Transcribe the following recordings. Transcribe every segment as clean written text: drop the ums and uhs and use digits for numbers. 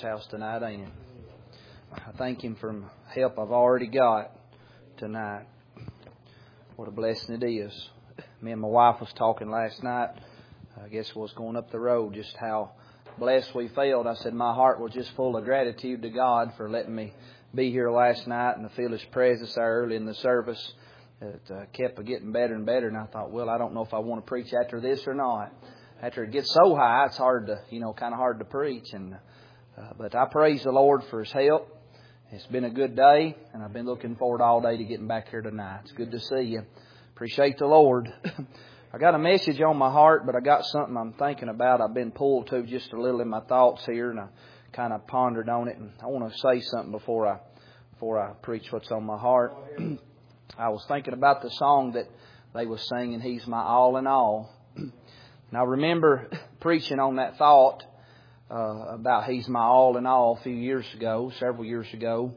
house tonight, ain't it? I thank Him for help I've already got tonight. What a blessing it is. Me and my wife was talking last night. I guess it was going up the road, just how blessed we felt. I said my heart was just full of gratitude to God for letting me be here last night and to feel His presence there early in the service. It kept getting better and better, and I thought, well, I don't know if I want to preach after this or not. After it gets so high, it's hard to, kind of hard to preach. But I praise the Lord for His help. It's been a good day, and I've been looking forward all day to getting back here tonight. It's good to see you. Appreciate the Lord. I got a message on my heart, but I got something I'm thinking about. I've been pulled to just a little in my thoughts here, and I kind of pondered on it. And I want to say something before I preach what's on my heart. I was thinking about the song that they was singing, He's My All in All. And I remember preaching on that thought about He's my all in all several years ago,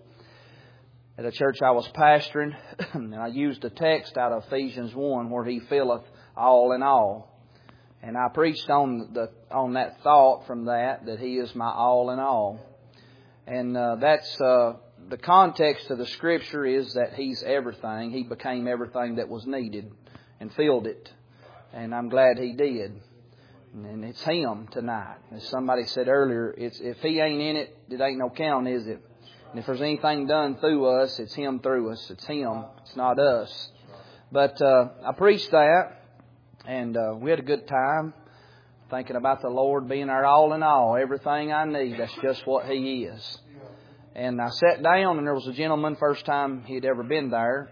at a church I was pastoring. And I used a text out of Ephesians 1 where He filleth all in all. And I preached on that thought from that He is my all in all. And that's the context of the Scripture is that He's everything. He became everything that was needed and filled it. And I'm glad He did. And it's Him tonight. As somebody said earlier, if He ain't in it, it ain't no count, is it? And if there's anything done through us, it's Him through us. It's Him. It's not us. But I preached that, and we had a good time thinking about the Lord being our all in all. Everything I need, that's just what He is. And I sat down, and there was a gentleman, first time he'd ever been there,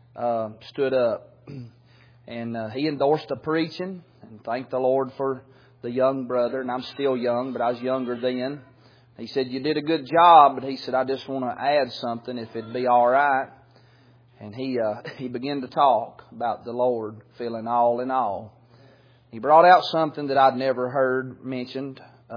stood up. And he endorsed the preaching and thanked the Lord for the young brother. And I'm still young, but I was younger then. He said, you did a good job, but he said, I just want to add something if it'd be all right. And he began to talk about the Lord filling all in all. He brought out something that I'd never heard mentioned.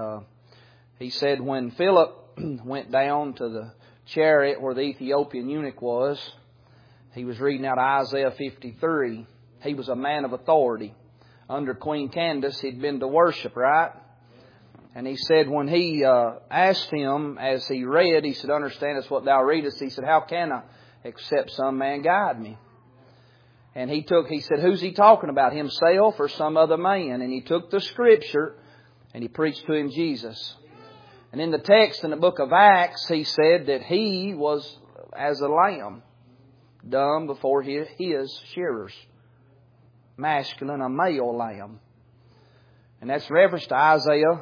He said when Philip went down to the chariot where the Ethiopian eunuch was, he was reading out Isaiah 53. He was a man of authority. Under Queen Candace, he'd been to worship, right? And he said when he asked him as he read, he said, understand us what thou readest. He said, how can I except some man guide me? And he said, who's he talking about, himself or some other man? And he took the Scripture and he preached to him Jesus. And in the text in the book of Acts, he said that he was as a lamb, dumb before his shearers. Masculine, a male lamb. And that's reference to Isaiah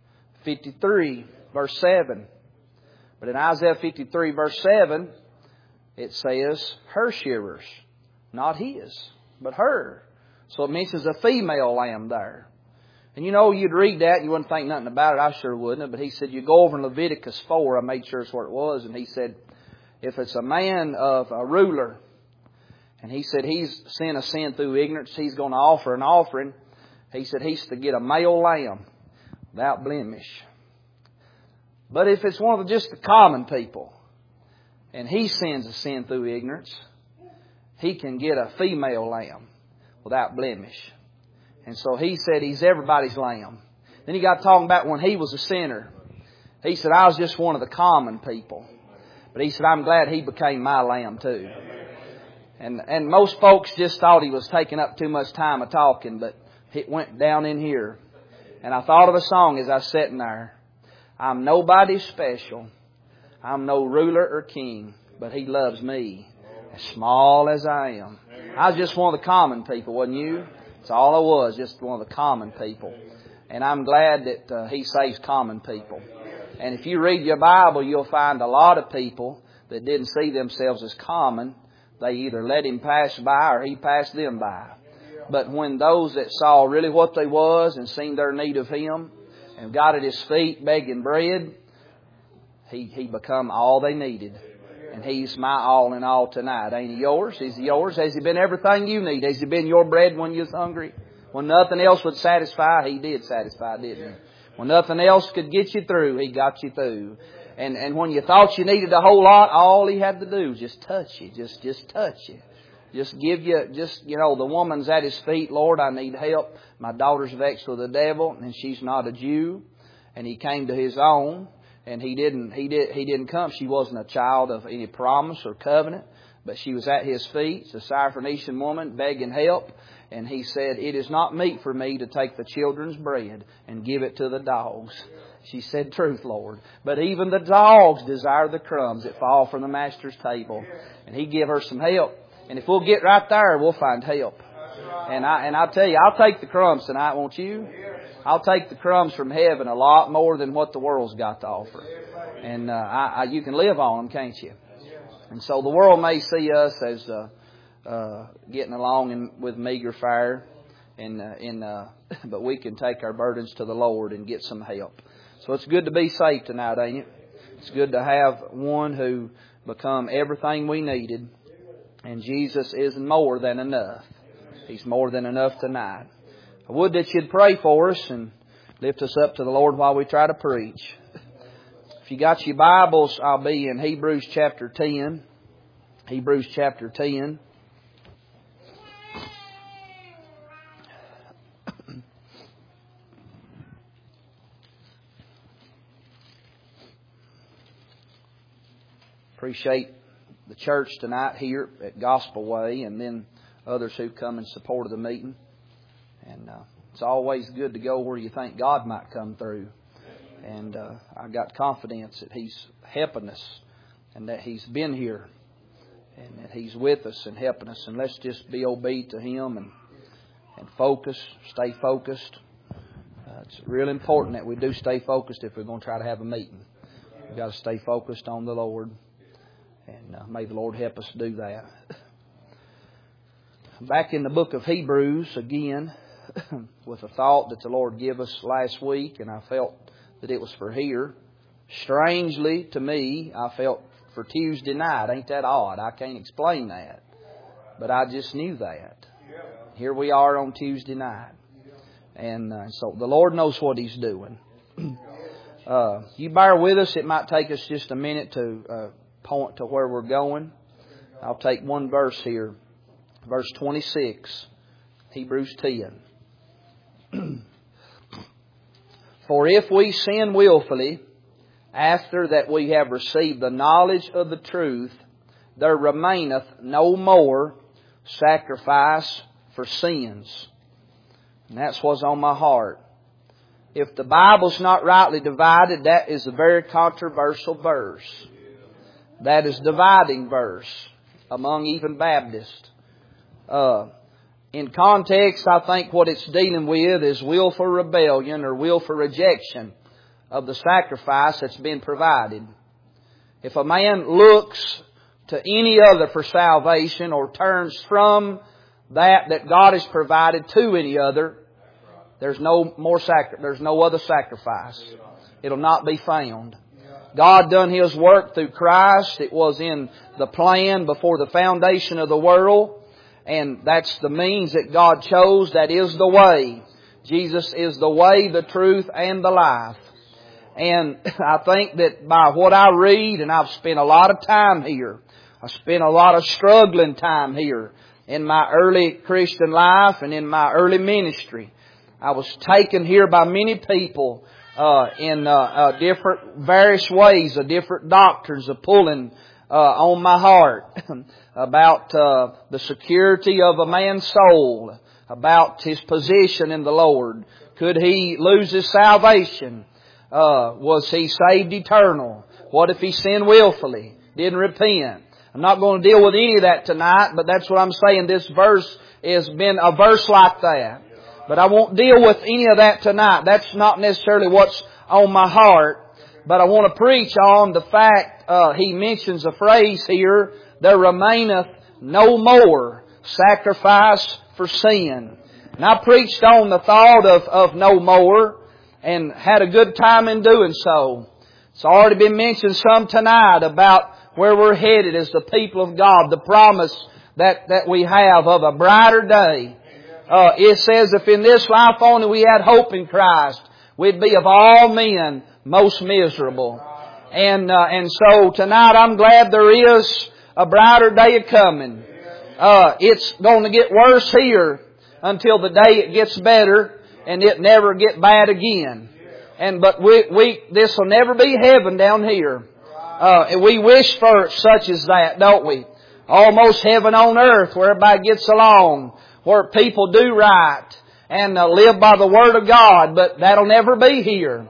53, verse 7. But in Isaiah 53, verse 7, it says her shearers. Not his, but her. So it mentions a female lamb there. And you'd read that and you wouldn't think nothing about it. I sure wouldn't. But he said, you go over in Leviticus 4. I made sure it's where it was. And he said, if it's a man of a ruler, and he said he's sin a sin through ignorance, he's going to offer an offering. He said he's to get a male lamb without blemish. But if it's one of just the common people, and he sins a sin through ignorance, he can get a female lamb without blemish. And so he said he's everybody's lamb. Then he got talking about when he was a sinner. He said, I was just one of the common people. But he said, I'm glad he became my lamb too. And most folks just thought he was taking up too much time of talking, but it went down in here. And I thought of a song as I was sitting there. I'm nobody special. I'm no ruler or king, but He loves me as small as I am. I was just one of the common people, wasn't you? That's all I was, just one of the common people. And I'm glad that He saves common people. And if you read your Bible, you'll find a lot of people that didn't see themselves as common. They either let Him pass by or He passed them by. But when those that saw really what they was and seen their need of Him and got at His feet begging bread, He become all they needed. And He's my all in all tonight. Ain't He yours? Is He yours? Has He been everything you need? Has He been your bread when you was hungry? When nothing else would satisfy, He did satisfy, didn't He? When nothing else could get you through, He got you through. And when you thought you needed a whole lot, all He had to do was just touch you. Just touch you. Just give you, the woman's at His feet. Lord, I need help. My daughter's vexed with the devil and she's not a Jew. And He came to His own. And he didn't come. She wasn't a child of any promise or covenant, but she was at His feet. It's a Syrophoenician woman begging help. And He said, "It is not meet for me to take the children's bread and give it to the dogs." She said, "Truth, Lord. But even the dogs desire the crumbs that fall from the Master's table." And He give her some help. And if we'll get right there, we'll find help. And I'll tell you, I'll take the crumbs tonight, won't you? I'll take the crumbs from heaven a lot more than what the world's got to offer. And you can live on them, can't you? And so the world may see us as getting along with meager fare, but we can take our burdens to the Lord and get some help. So it's good to be saved tonight, ain't it? It's good to have one who become everything we needed. And Jesus is more than enough. He's more than enough tonight. I would that you'd pray for us and lift us up to the Lord while we try to preach. If you got your Bibles, I'll be in Hebrews chapter 10. Hebrews chapter 10. Appreciate the church tonight here at Gospel Way, and then others who come in support of the meeting. And it's always good to go where you think God might come through. And I got confidence that He's helping us and that He's been here and that He's with us and helping us. And let's just be obedient to Him and focus, stay focused. It's really important that we do stay focused if we're going to try to have a meeting. We've got to stay focused on the Lord. And may the Lord help us do that. Back in the book of Hebrews again, with a thought that the Lord gave us last week, and I felt that it was for here. Strangely to me, I felt for Tuesday night. Ain't that odd? I can't explain that. But I just knew that. Here we are on Tuesday night. And so the Lord knows what He's doing. You bear with us. It might take us just a minute to point to where we're going. I'll take one verse here. Verse 26, Hebrews 10. For if we sin willfully, after that we have received the knowledge of the truth, there remaineth no more sacrifice for sins. And that's what's on my heart. If the Bible's not rightly divided, that is a very controversial verse. That is dividing verse among even Baptists. In context, I think what it's dealing with is willful rebellion or willful rejection of the sacrifice that's been provided. If a man looks to any other for salvation or turns from that God has provided to any other, there's no other sacrifice. It'll not be found. God done His work through Christ. It was in the plan before the foundation of the world. And that's the means that God chose. That is the way. Jesus is the way, the truth, and the life. And I think that by what I read, and I've spent a lot of time here. I spent a lot of struggling time here in my early Christian life and in my early ministry. I was taken here by many people in different various ways, of different doctrines of pulling on my heart about the security of a man's soul, about his position in the Lord. Could he lose his salvation? Was he saved eternal? What if he sinned willfully, didn't repent? I'm not going to deal with any of that tonight, but that's what I'm saying. This verse has been a verse like that. But I won't deal with any of that tonight. That's not necessarily what's on my heart. But I want to preach on the fact, he mentions a phrase here, there remaineth no more sacrifice for sin. And I preached on the thought of no more and had a good time in doing so. It's already been mentioned some tonight about where we're headed as the people of God, the promise that we have of a brighter day. It says if in this life only we had hope in Christ, we'd be of all men most miserable. And so tonight I'm glad there is a brighter day coming. It's going to get worse here until the day it gets better and it never get bad again. But this will never be heaven down here. And we wish for such as that, don't we? Almost heaven on earth, where everybody gets along, where people do right and live by the Word of God. But that'll never be here.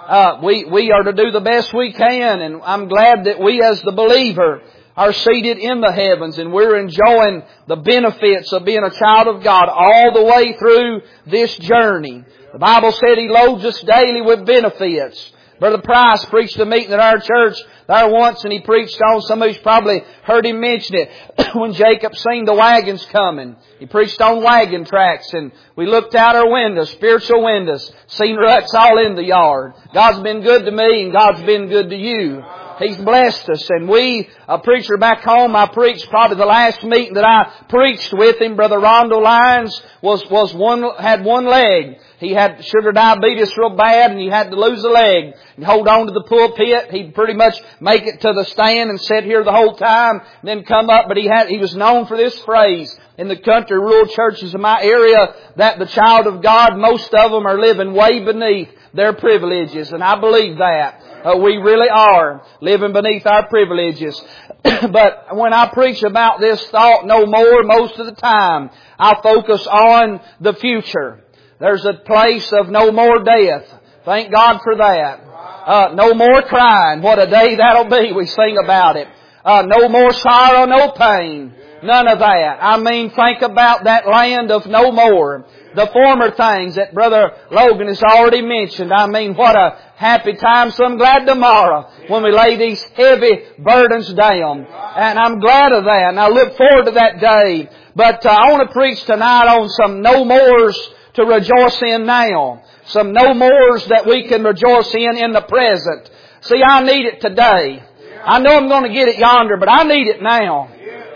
We are to do the best we can, and I'm glad that we as the believer are seated in the heavens, and we're enjoying the benefits of being a child of God all the way through this journey. The Bible said He loads us daily with benefits. Brother Price preached a meeting at our church there once, and he preached on, somebody's probably heard him mention it, when Jacob seen the wagons coming. He preached on wagon tracks, and we looked out our windows, spiritual windows, seen ruts all in the yard. God's been good to me, and God's been good to you. He's blessed us. And a preacher back home, I preached probably the last meeting that I preached with him, Brother Rondo Lyons, had one leg. He had sugar diabetes real bad, and he had to lose a leg and hold on to the pulpit. He'd pretty much make it to the stand and sit here the whole time, and then come up. But he was known for this phrase in the country rural churches in my area, that the child of God, most of them are living way beneath their privileges. And I believe that. We really are living beneath our privileges. But when I preach about this thought no more, most of the time, I focus on the future. There's a place of no more death. Thank God for that. No more crying. What a day that'll be. We sing about it. No more sorrow, no pain. None of that. I mean, think about that land of no more. The former things that Brother Logan has already mentioned. I mean, what a happy time. So I'm glad tomorrow when we lay these heavy burdens down. And I'm glad of that. And I look forward to that day. But I want to preach tonight on some no mores to rejoice in now. Some no mores that we can rejoice in the present. See, I need it today. I know I'm going to get it yonder, but I need it now.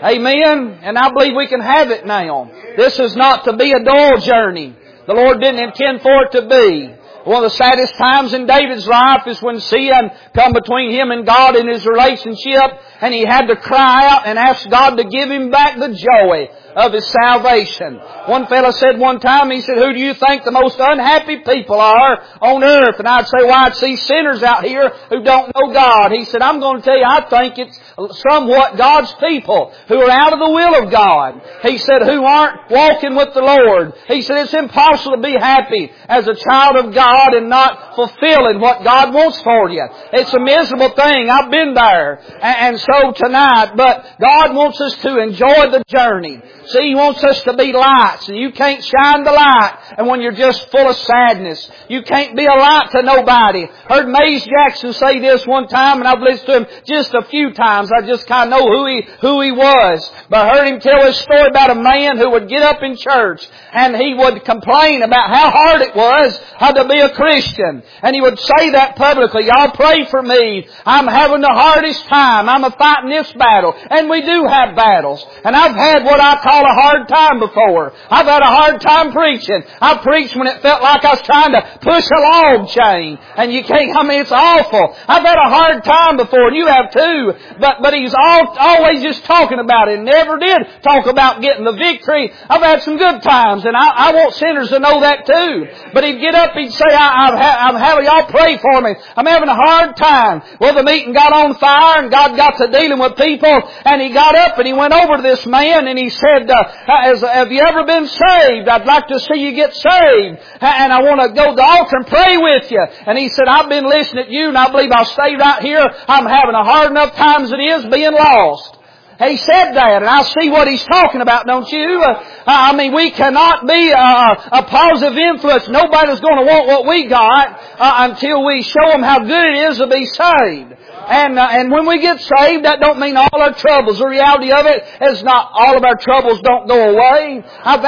Amen. And I believe we can have it now. This is not to be a dull journey. The Lord didn't intend for it to be. One of the saddest times in David's life is when sin come between him and God in his relationship, and he had to cry out and ask God to give him back the joy of his salvation. One fellow said one time, he said, "Who do you think the most unhappy people are on earth?" And I'd say, "Well, I'd see sinners out here who don't know God." He said, "I'm going to tell you, I think it's somewhat God's people who are out of the will of God." He said, "Who aren't walking with the Lord." He said, "It's impossible to be happy as a child of God and not fulfilling what God wants for you. It's a miserable thing. I've been there." And so tonight, but God wants us to enjoy the journey. See, He wants us to be lights, and you can't shine the light and when you're just full of sadness. You can't be a light to nobody. Heard Mays Jackson say this one time, and I've listened to him just a few times. I just kind of know who he was. But I heard him tell his story about a man who would get up in church, and he would complain about how hard it was how to be a Christian. And he would say that publicly. "Y'all pray for me. I'm having the hardest time. I'm fighting this battle." And we do have battles. And I've had what I call a hard time before. I've had a hard time preaching. I preached when it felt like I was trying to push a log chain. And you can't, it's awful. I've had a hard time before, and you have too. But he's always just talking about it. Never did talk about getting the victory. I've had some good times, and I want sinners to know that too. But he'd get up, he'd say, I'm having y'all pray for me. I'm having a hard time. Well, the meeting got on fire, and God got to dealing with people, and he got up and he went over to this man, and he said, "Have you ever been saved? I'd like to see you get saved. And I want to go to the altar and pray with you." And he said, "I've been listening to you, and I believe I'll stay right here. I'm having a hard enough time as it is being lost." He said that, and I see what he's talking about, don't you? I mean, we cannot be a positive influence. Nobody's going to want what we got until we show them how good it is to be saved. And when we get saved, that don't mean all our troubles. The reality of it is not all of our troubles don't go away.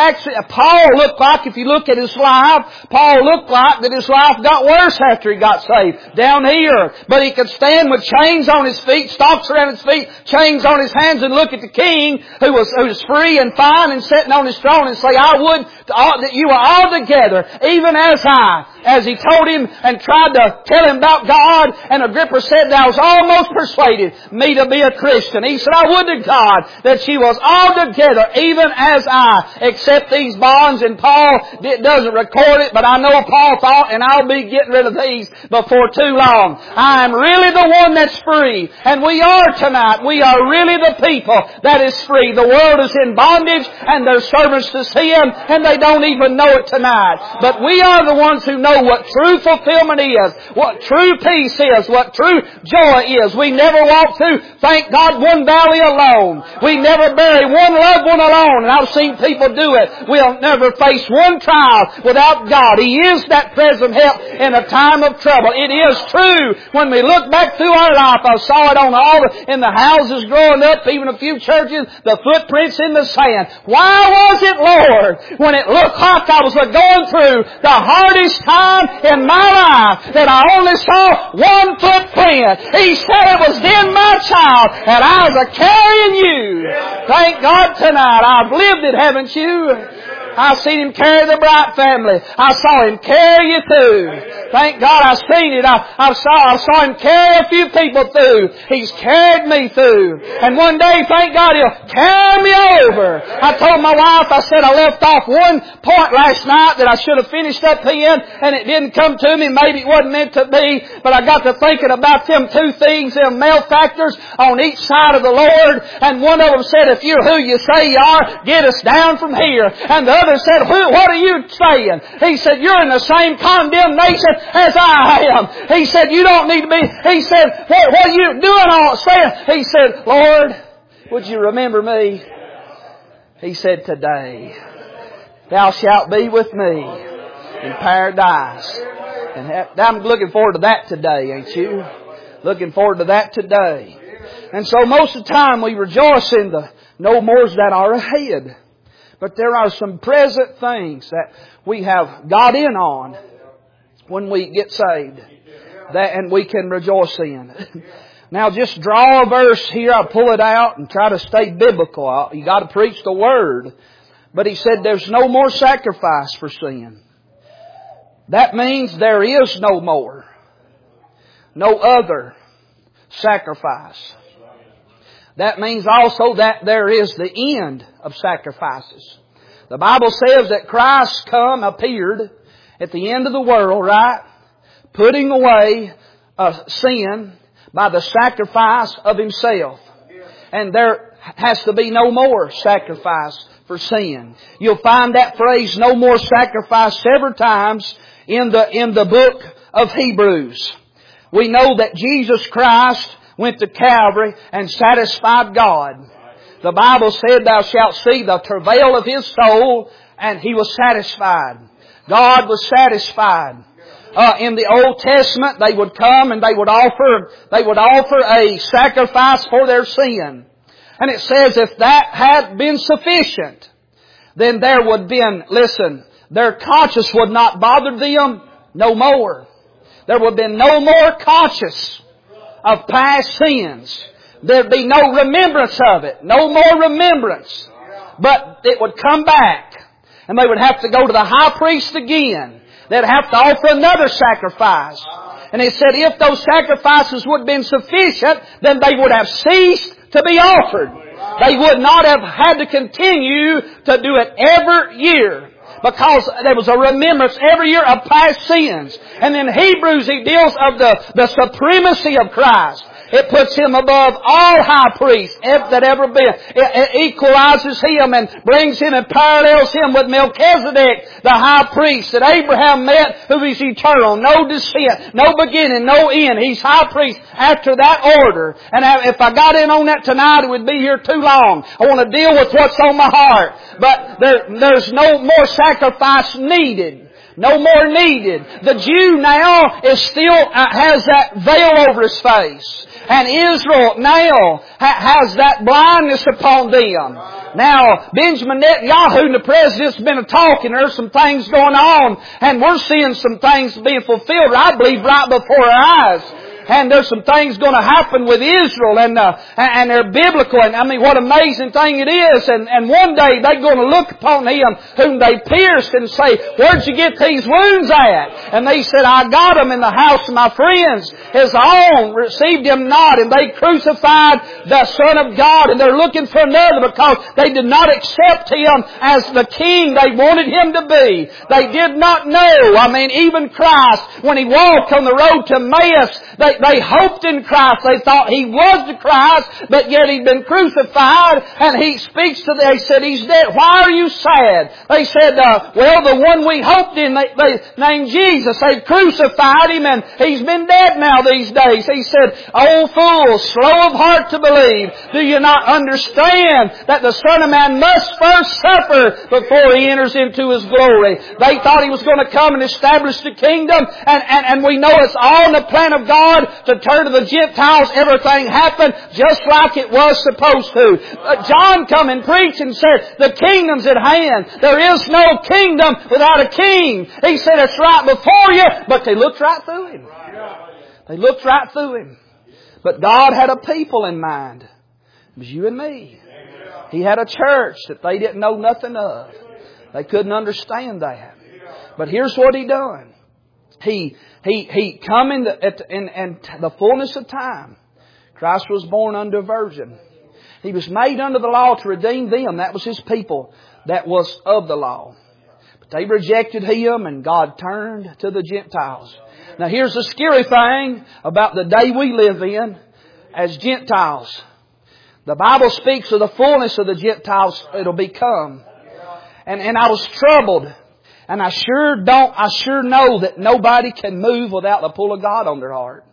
Paul looked like, if you look at his life, Paul looked like that his life got worse after he got saved. Down here. But he could stand with chains on his feet, stocks around his feet, chains on his hands, and look at the king who was free and fine and sitting on his throne and say, "I would that you are all together, even as I. As he told him and tried to tell him about God, and Agrippa said, thou was almost persuaded me to be a Christian. He said, I would to God that you was all together, even as I, except these bonds. And Paul doesn't record it, but I know Paul thought, and I'll be getting rid of these before too long. I am really the one that's free. And we are tonight. We are really the people that is free. The world is in bondage, and they're servants to sin, and they don't even know it tonight. But we are the ones who know what true fulfillment is, what true peace is, what true joy is. We never walk through, thank God, one valley alone. We never bury one loved one alone. And I've seen people do it. We'll never face one trial without God. He is that present help in a time of trouble. It is true. When we look back through our life, I saw it on in the houses growing up, even a few churches, the footprints in the sand. Why was it, Lord, when it looked like I was going through the hardest time in my life that I only saw one footprint? He said it was in my child, and I was carrying you. Thank God tonight. I've lived it, haven't you? I've seen Him carry the Bright family. I saw Him carry you through. Thank God I've seen it. I saw Him carry a few people through. He's carried me through. And one day, thank God, He'll carry me over. I told my wife, I said I left off one point last night that I should have finished up in, and it didn't come to me. Maybe it wasn't meant to be, but I got to thinking about them two things, them malefactors on each side of the Lord. And one of them said, if you're who you say you are, get us down from here. And the other said, what are you saying? He said, you're in the same condemnation as I am. He said, you don't need to be. He said, what are you doing all saying? He said, Lord, would you remember me? He said, today thou shalt be with me in paradise. And I'm looking forward to that today, ain't you? Looking forward to that today. And so most of the time we rejoice in the no mores that are ahead. But there are some present things that we have got in on when we get saved, and we can rejoice in. Now just draw a verse here. I'll pull it out and try to stay biblical. You got to preach the Word. But he said there's no more sacrifice for sin. That means there is no more. No other sacrifice. That means also that there is the end of sacrifices. The Bible says that Christ appeared at the end of the world, right? Putting away sin by the sacrifice of Himself. And there has to be no more sacrifice for sin. You'll find that phrase, no more sacrifice, several times in the book of Hebrews. We know that Jesus Christ went to Calvary and satisfied God. The Bible said, thou shalt see the travail of His soul, and He was satisfied. God was satisfied. In the Old Testament, they would come and they would offer a sacrifice for their sin. And it says if that had been sufficient, then there would been, their conscience would not bother them no more. There would have been no more conscience of past sins. There'd be no remembrance of it. No more remembrance. But it would come back. And they would have to go to the high priest again. They'd have to offer another sacrifice. And it said if those sacrifices would have been sufficient, then they would have ceased to be offered. They would not have had to continue to do it every year. Because there was a remembrance every year of past sins. And in Hebrews he deals of the supremacy of Christ. It puts Him above all high priests that ever been. It equalizes Him and brings Him and parallels Him with Melchizedek, the high priest that Abraham met, who is eternal, no descent, no beginning, no end. He's high priest after that order. And if I got in on that tonight, it would be here too long. I want to deal with what's on my heart. But there's no more sacrifice needed. No more needed. The Jew now is still has that veil over his face. And Israel now has that blindness upon them. Now, Benjamin Netanyahu, the president's been talking. There's some things going on. And we're seeing some things being fulfilled, I believe, right before our eyes. And there's some things going to happen with Israel, and they're biblical. And I mean, what amazing thing it is. And one day they're going to look upon Him whom they pierced and say, "Where'd you get these wounds at?" And they said, "I got them in the house of my friends. His own received Him not, and they crucified the Son of God." And they're looking for another because they did not accept Him as the King they wanted Him to be. They did not know. I mean, even Christ, when He walked on the road to Emmaus, they hoped in Christ. They thought He was the Christ, but yet He'd been crucified. And He speaks to them. They said, "He's dead. Why are you sad?" They said, "Well, the one we hoped in, they named Jesus. They've crucified Him, and He's been dead now these days." He said, "O fools, slow of heart to believe. Do you not understand that the Son of Man must first suffer before He enters into His glory?" They thought He was going to come and establish the kingdom, and we know it's all in the plan of God to turn to the Gentiles. Everything happened just like it was supposed to. John come and preached and said, "The kingdom's at hand. There is no kingdom without a king." He said, "It's right before you," but they looked right through Him. They looked right through Him. But God had a people in mind. It was you and me. He had a church that they didn't know nothing of. They couldn't understand that. But here's what He done. He come in the fullness of time. Christ was born unto a virgin. He was made under the law to redeem them. That was His people that was of the law. But they rejected Him, and God turned to the Gentiles. Now here's the scary thing about the day we live in as Gentiles. The Bible speaks of the fullness of the Gentiles it'll become. And I was troubled. And I sure know that nobody can move without the pull of God on their heart.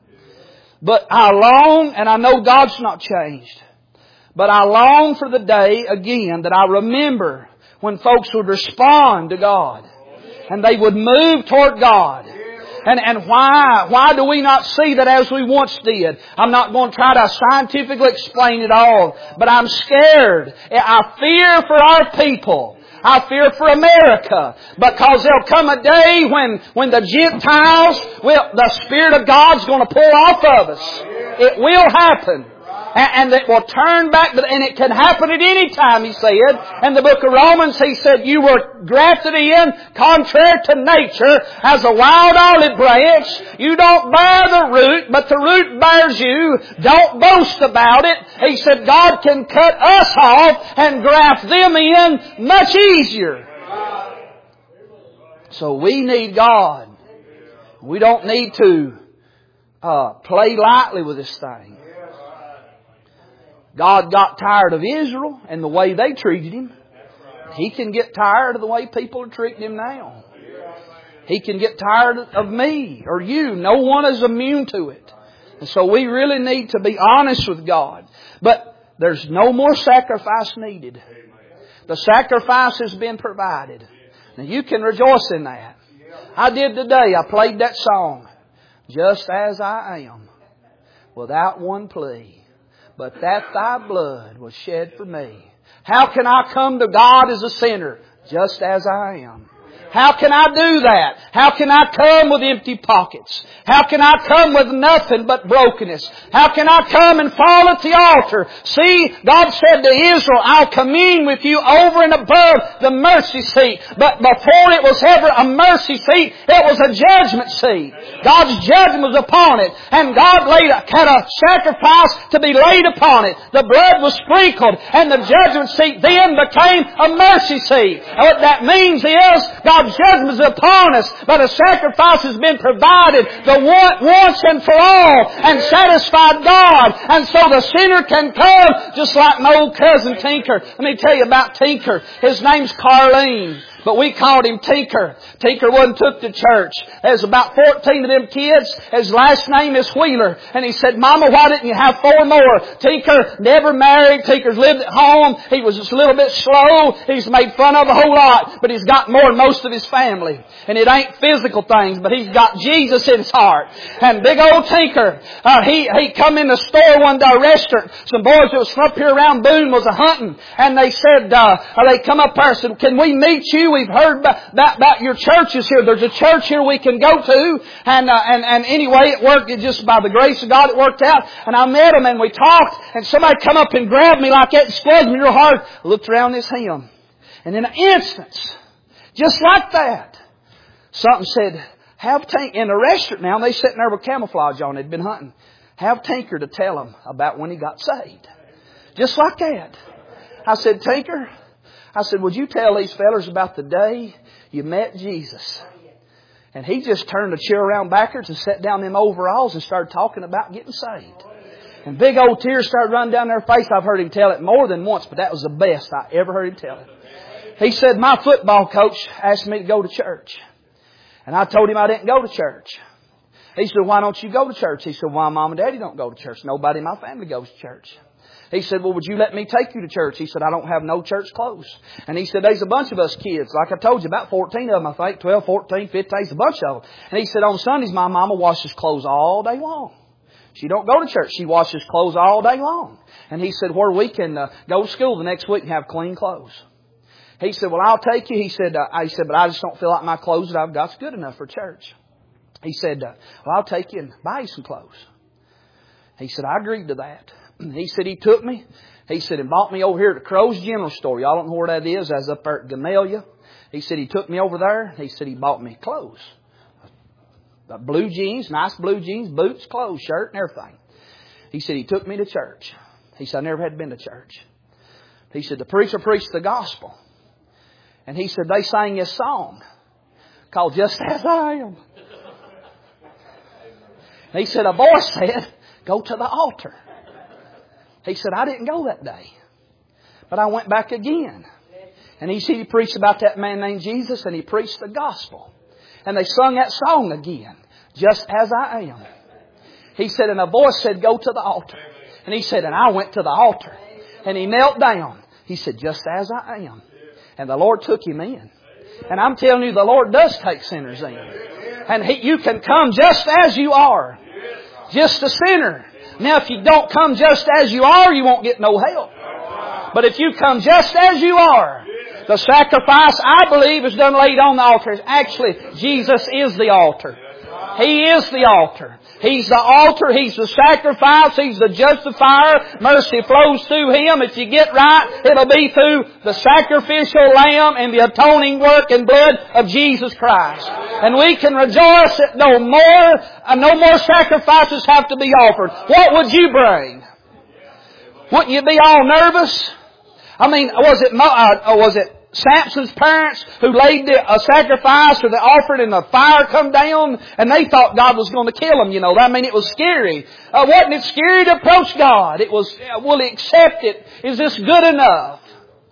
But I long, and I know God's not changed, but I long for the day again that I remember when folks would respond to God. And they would move toward God. And why do we not see that as we once did? I'm not going to try to scientifically explain it all, but I'm scared. I fear for our people. I fear for America, because there'll come a day when the Gentiles, the Spirit of God's going to pour off of us. It will happen. And it will turn back, and it can happen at any time, He said. In the book of Romans, He said, "You were grafted in, contrary to nature, as a wild olive branch. You don't bear the root, but the root bears you. Don't boast about it." He said, God can cut us off and graft them in much easier. So we need God. We don't need to play lightly with this thing. God got tired of Israel and the way they treated Him. He can get tired of the way people are treating Him now. He can get tired of me or you. No one is immune to it. And so we really need to be honest with God. But there's no more sacrifice needed. The sacrifice has been provided. Now you can rejoice in that. I did today. I played that song, "Just as I am, without one plea. But that Thy blood was shed for me. How can I come to God as a sinner? Just as I am." How can I do that? How can I come with empty pockets? How can I come with nothing but brokenness? How can I come and fall at the altar? See, God said to Israel, "I'll commune with you over and above the mercy seat." But before it was ever a mercy seat, it was a judgment seat. God's judgment was upon it. And God had a sacrifice to be laid upon it. The blood was sprinkled, and the judgment seat then became a mercy seat. And what that means is, God's judgment is upon us, but a sacrifice has been provided once and for all, and satisfied God. And so the sinner can come just like my old cousin Tinker. Let me tell you about Tinker. His name's Carlene, but we called him Tinker. Tinker wasn't took to church. There's about 14 of them kids. His last name is Wheeler. And he said, "Mama, why didn't you have 4 more?" Tinker never married. Tinker's lived at home. He was just a little bit slow. He's made fun of a whole lot, but he's got more than most of his family. And it ain't physical things, but he's got Jesus in his heart. And big old Tinker, he come in the store one day, a restaurant. Some boys that was from up here around Boone was a hunting. And they said, they come up there and said, "Can we meet you? you. We've heard about your churches here. There's a church here we can go to. And anyway, it worked. It just by the grace of God, it worked out. And I met him and we talked. And somebody come up and grabbed me like that and squeezed me real hard. I looked around this hymn. And in an instant, just like that, something said, have Tinker, in a restaurant now, they sitting there with camouflage on, they'd been hunting. Have Tinker to tell them about when he got saved. Just like that. I said, Tinker, I said, would you tell these fellers about the day you met Jesus? And he just turned the chair around backwards and sat down in them overalls and started talking about getting saved. And big old tears started running down their face. I've heard him tell it more than once, but that was the best I ever heard him tell it. He said, my football coach asked me to go to church. And I told him I didn't go to church. He said, why don't you go to church? He said, why Mom and Daddy don't go to church? Nobody in my family goes to church. He said, well, would you let me take you to church? He said, I don't have no church clothes. And he said, there's a bunch of us kids. Like I told you, about 14 of them, I think. 12, 14, 15, there's a bunch of them. And he said, on Sundays, my mama washes clothes all day long. She don't go to church. She washes clothes all day long. And he said, where we can go to school the next week and have clean clothes. He said, well, I'll take you. He said, but I just don't feel like my clothes that I've got's good enough for church. He said, well, I'll take you and buy you some clothes. He said, I agreed to that. He said, he took me. He said, and bought me over here at the Crow's General Store. Y'all don't know where that is. I was up there at Gamelia. He said, he took me over there. He said, he bought me clothes. Blue jeans, nice blue jeans, boots, clothes, shirt, and everything. He said, he took me to church. He said, I never had been to church. He said, the preacher preached the gospel. And he said, they sang this song called Just As I Am. And he said, a voice said, go to the altar. He said, I didn't go that day. But I went back again. And he said, he preached about that man named Jesus and he preached the gospel. And they sung that song again. Just as I am. He said, and a voice said, go to the altar. And he said, and I went to the altar. And he knelt down. He said, just as I am. And the Lord took him in. And I'm telling you, the Lord does take sinners in. And you can come just as you are. Just a sinner. Now, if you don't come just as you are, you won't get no help. But if you come just as you are, the sacrifice, I believe, is done laid on the altar. Actually, Jesus is the altar. He is the altar. He's the altar. He's the sacrifice. He's the justifier. Mercy flows through Him. If you get right, it'll be through the sacrificial lamb and the atoning work and blood of Jesus Christ. And we can rejoice that no more sacrifices have to be offered. What would you bring? Wouldn't you be all nervous? I mean, was it Samson's parents who laid a sacrifice or the offering and the fire come down and they thought God was going to kill them, you know. I mean, it was scary. Wasn't it scary to approach God? It was, will He accept it? Is this good enough?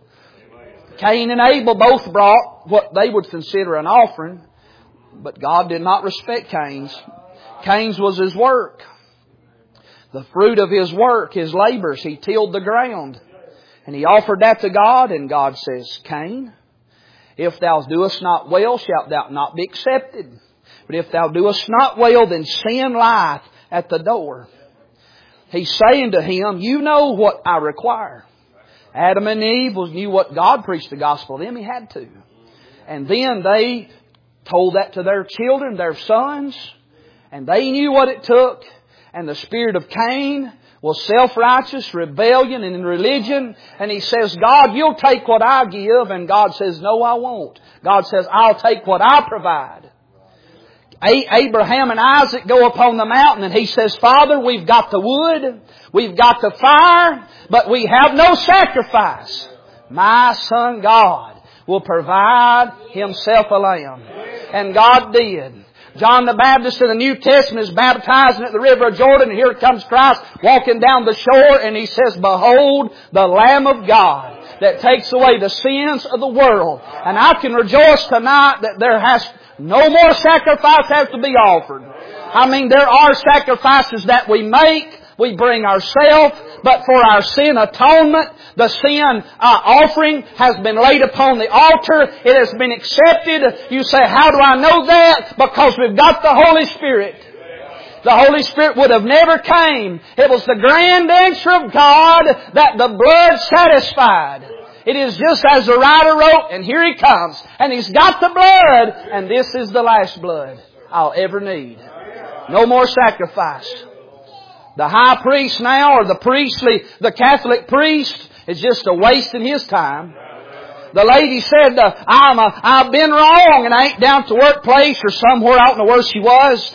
Cain and Abel both brought what they would consider an offering, but God did not respect Cain's. Cain's was his work. The fruit of his work, his labors, he tilled the ground. And he offered that to God, and God says, Cain, if thou doest not well, shalt thou not be accepted. But if thou doest not well, then sin lieth at the door. He's saying to him, you know what I require. Adam and Eve knew what God preached the gospel to them. He had to. And then they told that to their children, their sons. And they knew what it took. And the spirit of Cain was self-righteous, rebellion, and in religion. And he says, God, you'll take what I give. And God says, no, I won't. God says, I'll take what I provide. Abraham and Isaac go upon the mountain and he says, Father, we've got the wood, we've got the fire, but we have no sacrifice. My son God will provide Himself a lamb. And God did. John the Baptist in the New Testament is baptizing at the river of Jordan, and here comes Christ walking down the shore, and He says, behold, the Lamb of God that takes away the sins of the world. And I can rejoice tonight that there has no more sacrifice has to be offered. I mean, there are sacrifices that we make. We bring ourselves, but for our sin atonement, the sin offering has been laid upon the altar. It has been accepted. You say, how do I know that? Because we've got the Holy Spirit. The Holy Spirit would have never came. It was the grand answer of God that the blood satisfied. It is just as the writer wrote, and here He comes. And He's got the blood, and this is the last blood I'll ever need. No more sacrifice. The high priest now, or the Catholic priest, is just a wasting his time. The lady said, I've been wrong, and I ain't down at the workplace or somewhere. I don't know where she was.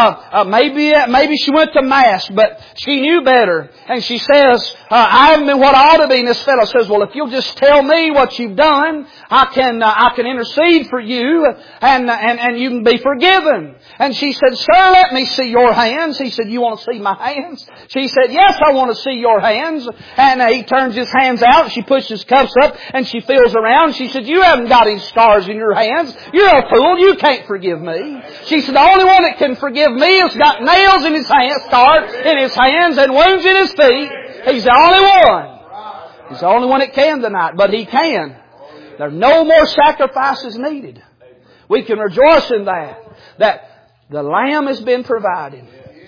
Maybe she went to Mass, but she knew better. And she says, I haven't been what I ought to be. And this fellow says, well, if you'll just tell me what you've done, I can intercede for you, and you can be forgiven. And she said, sir, let me see your hands. He said, you want to see my hands? She said, yes, I want to see your hands. And he turns his hands out. She pushes his cuffs up, and she feels around. She said, you haven't got any scars in your hands. You're a fool. You can't forgive me. She said, the only one that can forgive me has got nails in his hands, scars in his hands, and wounds in his feet. He's the only one. He's the only one that can tonight, but He can. There are no more sacrifices needed. We can rejoice in that the Lamb has been provided.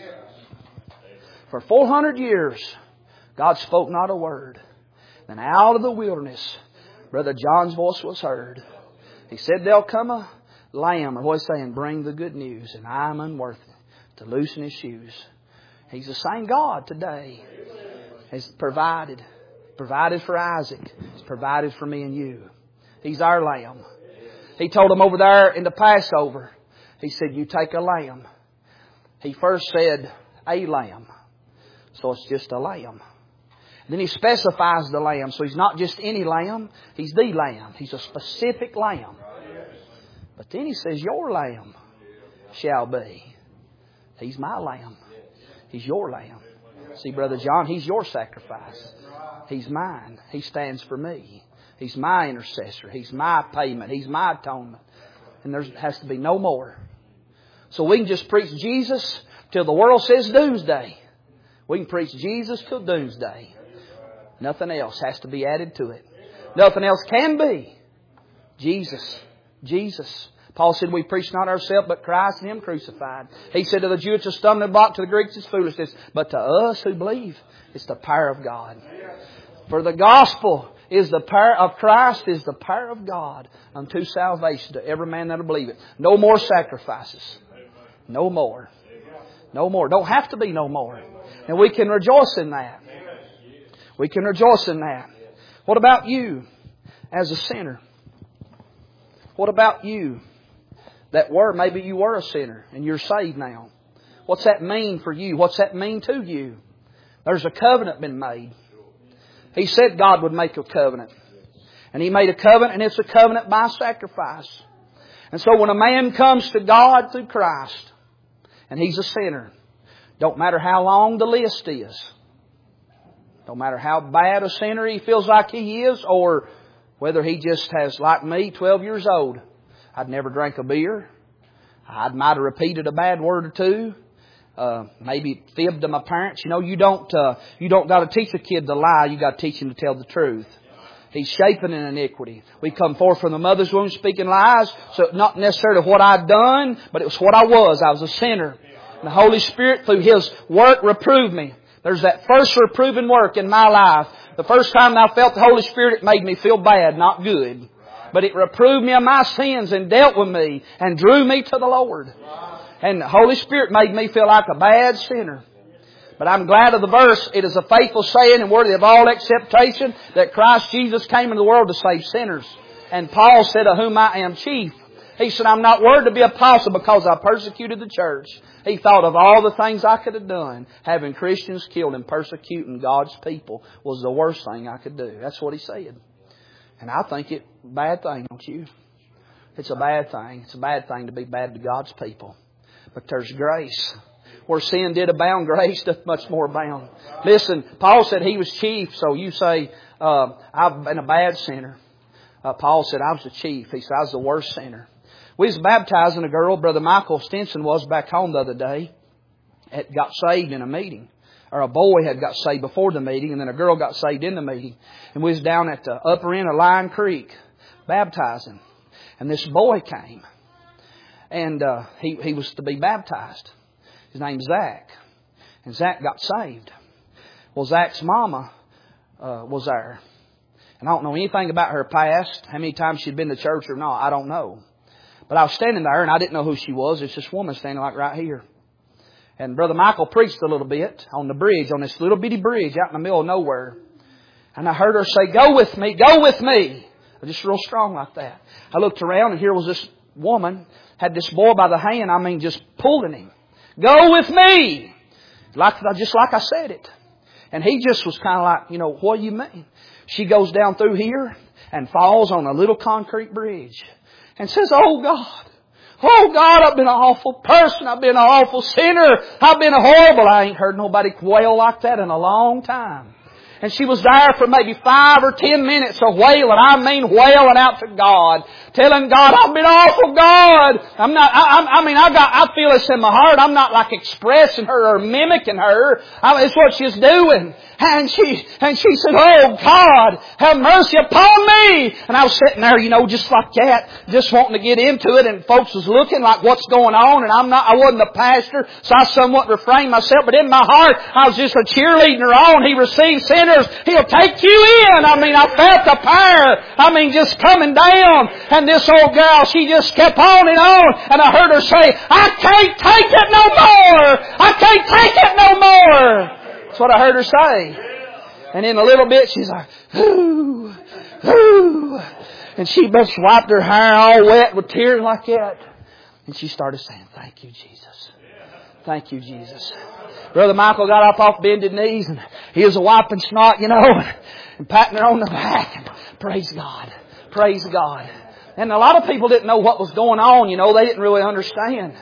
For 400 years, God spoke not a word. And out of the wilderness, Brother John's voice was heard. He said, there'll come a Lamb, or what he's saying, bring the good news, and I'm unworthy to loosen His shoes. He's the same God today. He's provided for Isaac. He's provided for me and you. He's our Lamb. He told them over there in the Passover, He said, you take a lamb. He first said, a lamb. So it's just a lamb. Then He specifies the lamb. So He's not just any lamb. He's the lamb. He's a specific lamb. But then He says, your lamb shall be. He's my lamb. He's your lamb. See, Brother John, He's your sacrifice. He's mine. He stands for me. He's my intercessor. He's my payment. He's my atonement. And there has to be no more. So we can just preach Jesus till the world says doomsday. We can preach Jesus till doomsday. Nothing else has to be added to it. Nothing else can be. Jesus. Jesus. Paul said, we preach not ourselves, but Christ and Him crucified. He said to the Jews, it's a stumbling block, to the Greeks it's foolishness. But to us who believe, it's the power of God. For the gospel is the power of Christ, is the power of God unto salvation to every man that will believe it. No more sacrifices. No more. No more. Don't have to be no more. And we can rejoice in that. We can rejoice in that. What about you as a sinner? What about you maybe you were a sinner and you're saved now? What's that mean for you? What's that mean to you? There's a covenant been made. He said God would make a covenant. And He made a covenant, and it's a covenant by sacrifice. And so when a man comes to God through Christ, and he's a sinner, don't matter how long the list is, don't matter how bad a sinner he feels like he is, or whether he just has, like me, 12 years old, I'd never drank a beer. I might have repeated a bad word or two. Maybe fibbed to my parents. You don't got to teach a kid to lie. You got to teach him to tell the truth. He's shapen in iniquity. We come forth from the mother's womb speaking lies. So not necessarily what I'd done, but it was what I was. I was a sinner. And the Holy Spirit, through His work, reproved me. There's that first reproving work in my life. The first time I felt the Holy Spirit, it made me feel bad, not good. But it reproved me of my sins and dealt with me and drew me to the Lord. And the Holy Spirit made me feel like a bad sinner. But I'm glad of the verse. It is a faithful saying and worthy of all acceptation that Christ Jesus came into the world to save sinners. And Paul said, of whom I am chief. He said, I'm not worthy to be apostle because I persecuted the church. He thought of all the things I could have done. Having Christians killed and persecuting God's people was the worst thing I could do. That's what he said. And I think it's a bad thing, don't you? It's a bad thing. It's a bad thing to be bad to God's people. But there's grace. Where sin did abound, grace doth much more abound. Listen, Paul said he was chief. So you say, I've been a bad sinner. Paul said I was the chief. He said I was the worst sinner. We was baptizing a girl, Brother Michael Stinson was, back home the other day. Had got saved in a meeting. Or a boy had got saved before the meeting, and then a girl got saved in the meeting. And we was down at the upper end of Lion Creek baptizing. And this boy came. And he was to be baptized. His name's Zach. And Zach got saved. Well, Zach's mama was there. And I don't know anything about her past, how many times she'd been to church or not, I don't know. But I was standing there and I didn't know who she was. It's this woman standing like right here. And Brother Michael preached a little bit on the bridge, on this little bitty bridge out in the middle of nowhere. And I heard her say, "Go with me, go with me." Just real strong like that. I looked around and here was this woman, had this boy by the hand, just pulling him. "Go with me!" Just like I said it. And he just was kind of like, "What do you mean?" She goes down through here and falls on a little concrete bridge and says, "Oh God, I've been an awful person. I've been an awful sinner. I've been a horrible." I ain't heard nobody wail like that in a long time. And she was there for maybe 5 or 10 minutes of wailing. Wailing out to God. Telling God, "I've been awful, God." I feel this in my heart. I'm not like expressing her or mimicking her. It's what she's doing. And she said, "Oh God, have mercy upon me." And I was sitting there, just like that, just wanting to get into it. And folks was looking like, what's going on? And I wasn't a pastor, so I somewhat refrained myself. But in my heart, I was just a cheerleading her on. He receives sinners. He'll take you in. I felt the power. Just coming down. And this old girl, she just kept on. And I heard her say, "I can't take it no more. I can't take it no more." That's what I heard her say. And in a little bit, she's like, "Ooh, ooh." And she just wiped her hair all wet with tears like that. And she started saying, "Thank you, Jesus. Thank you, Jesus." Brother Michael got up off bended knees and he was a wiping snot, and patting her on the back. And praise God. Praise God. And a lot of people didn't know what was going on, They didn't really understand.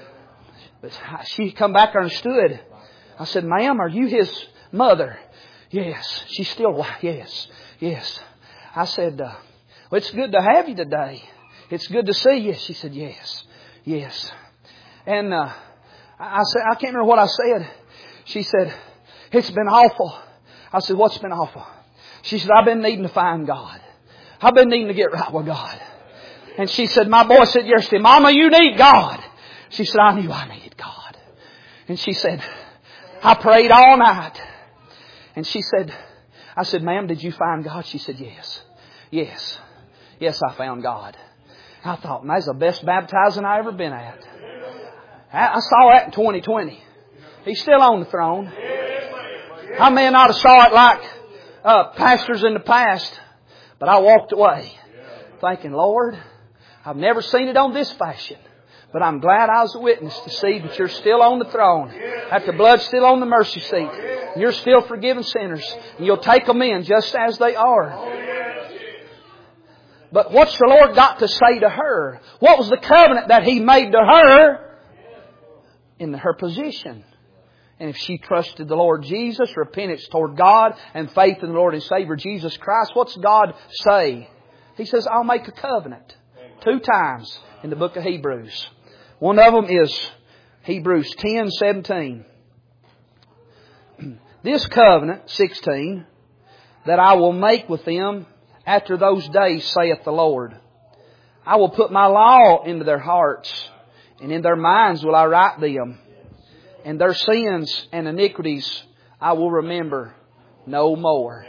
But she come back there and stood. I said, "Ma'am, are you his mother?" "Yes." She's still, "Yes, yes." I said, "Well, it's good to have you today. It's good to see you." She said, "Yes, yes." And I said, I can't remember what I said. She said, "It's been awful." I said, "What's been awful?" She said, "I've been needing to find God. I've been needing to get right with God." And she said, "My boy said yesterday, 'Mama, you need God.'" She said, "I knew I needed God." And she said, "I prayed all night." And she said, I said, "Ma'am, did you find God?" She said, "Yes. Yes. Yes, I found God." I thought, that's the best baptizing I ever been at. I saw that in 2020. He's still on the throne. I may not have saw it like pastors in the past, but I walked away thinking, "Lord, I've never seen it on this fashion. But I'm glad I was a witness to see that you're still on the throne. That the blood's still on the mercy seat. And you're still forgiving sinners. And you'll take them in just as they are." But what's the Lord got to say to her? What was the covenant that He made to her in her position? And if she trusted the Lord Jesus, repentance toward God, and faith in the Lord and Savior Jesus Christ, what's God say? He says, "I'll make a covenant." 2 times in the book of Hebrews. One of them is Hebrews 10:17. "This covenant," 16, "that I will make with them after those days, saith the Lord. I will put my law into their hearts, and in their minds will I write them. And their sins and iniquities I will remember no more."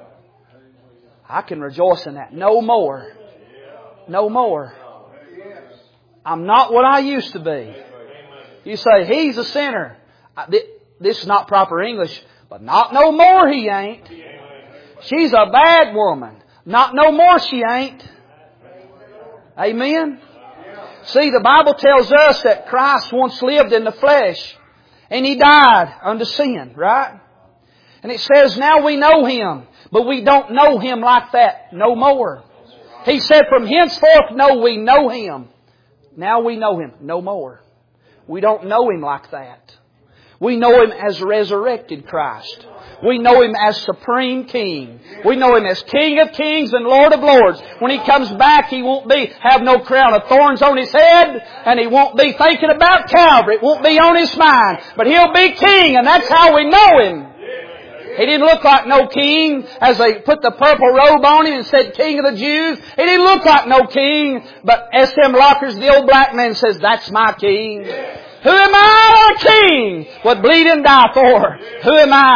I can rejoice in that. No more. No more. I'm not what I used to be. You say, "He's a sinner." This is not proper English, but not no more he ain't. She's a bad woman. Not no more she ain't. Amen? See, the Bible tells us that Christ once lived in the flesh. And He died unto sin, right? And it says, now we know Him. But we don't know Him like that no more. He said, from henceforth, no, we know Him. Now we know Him no more. We don't know Him like that. We know Him as resurrected Christ. We know Him as Supreme King. We know Him as King of Kings and Lord of Lords. When He comes back, He won't have no crown of thorns on His head, and He won't be thinking about Calvary. It won't be on His mind. But He'll be King, and that's how we know Him. He didn't look like no king as they put the purple robe on Him and said, King of the Jews. He didn't look like no king. But S.M. Lockers, the old black man, says, that's my king. Who am I, a king, would bleed and die for? Who am I?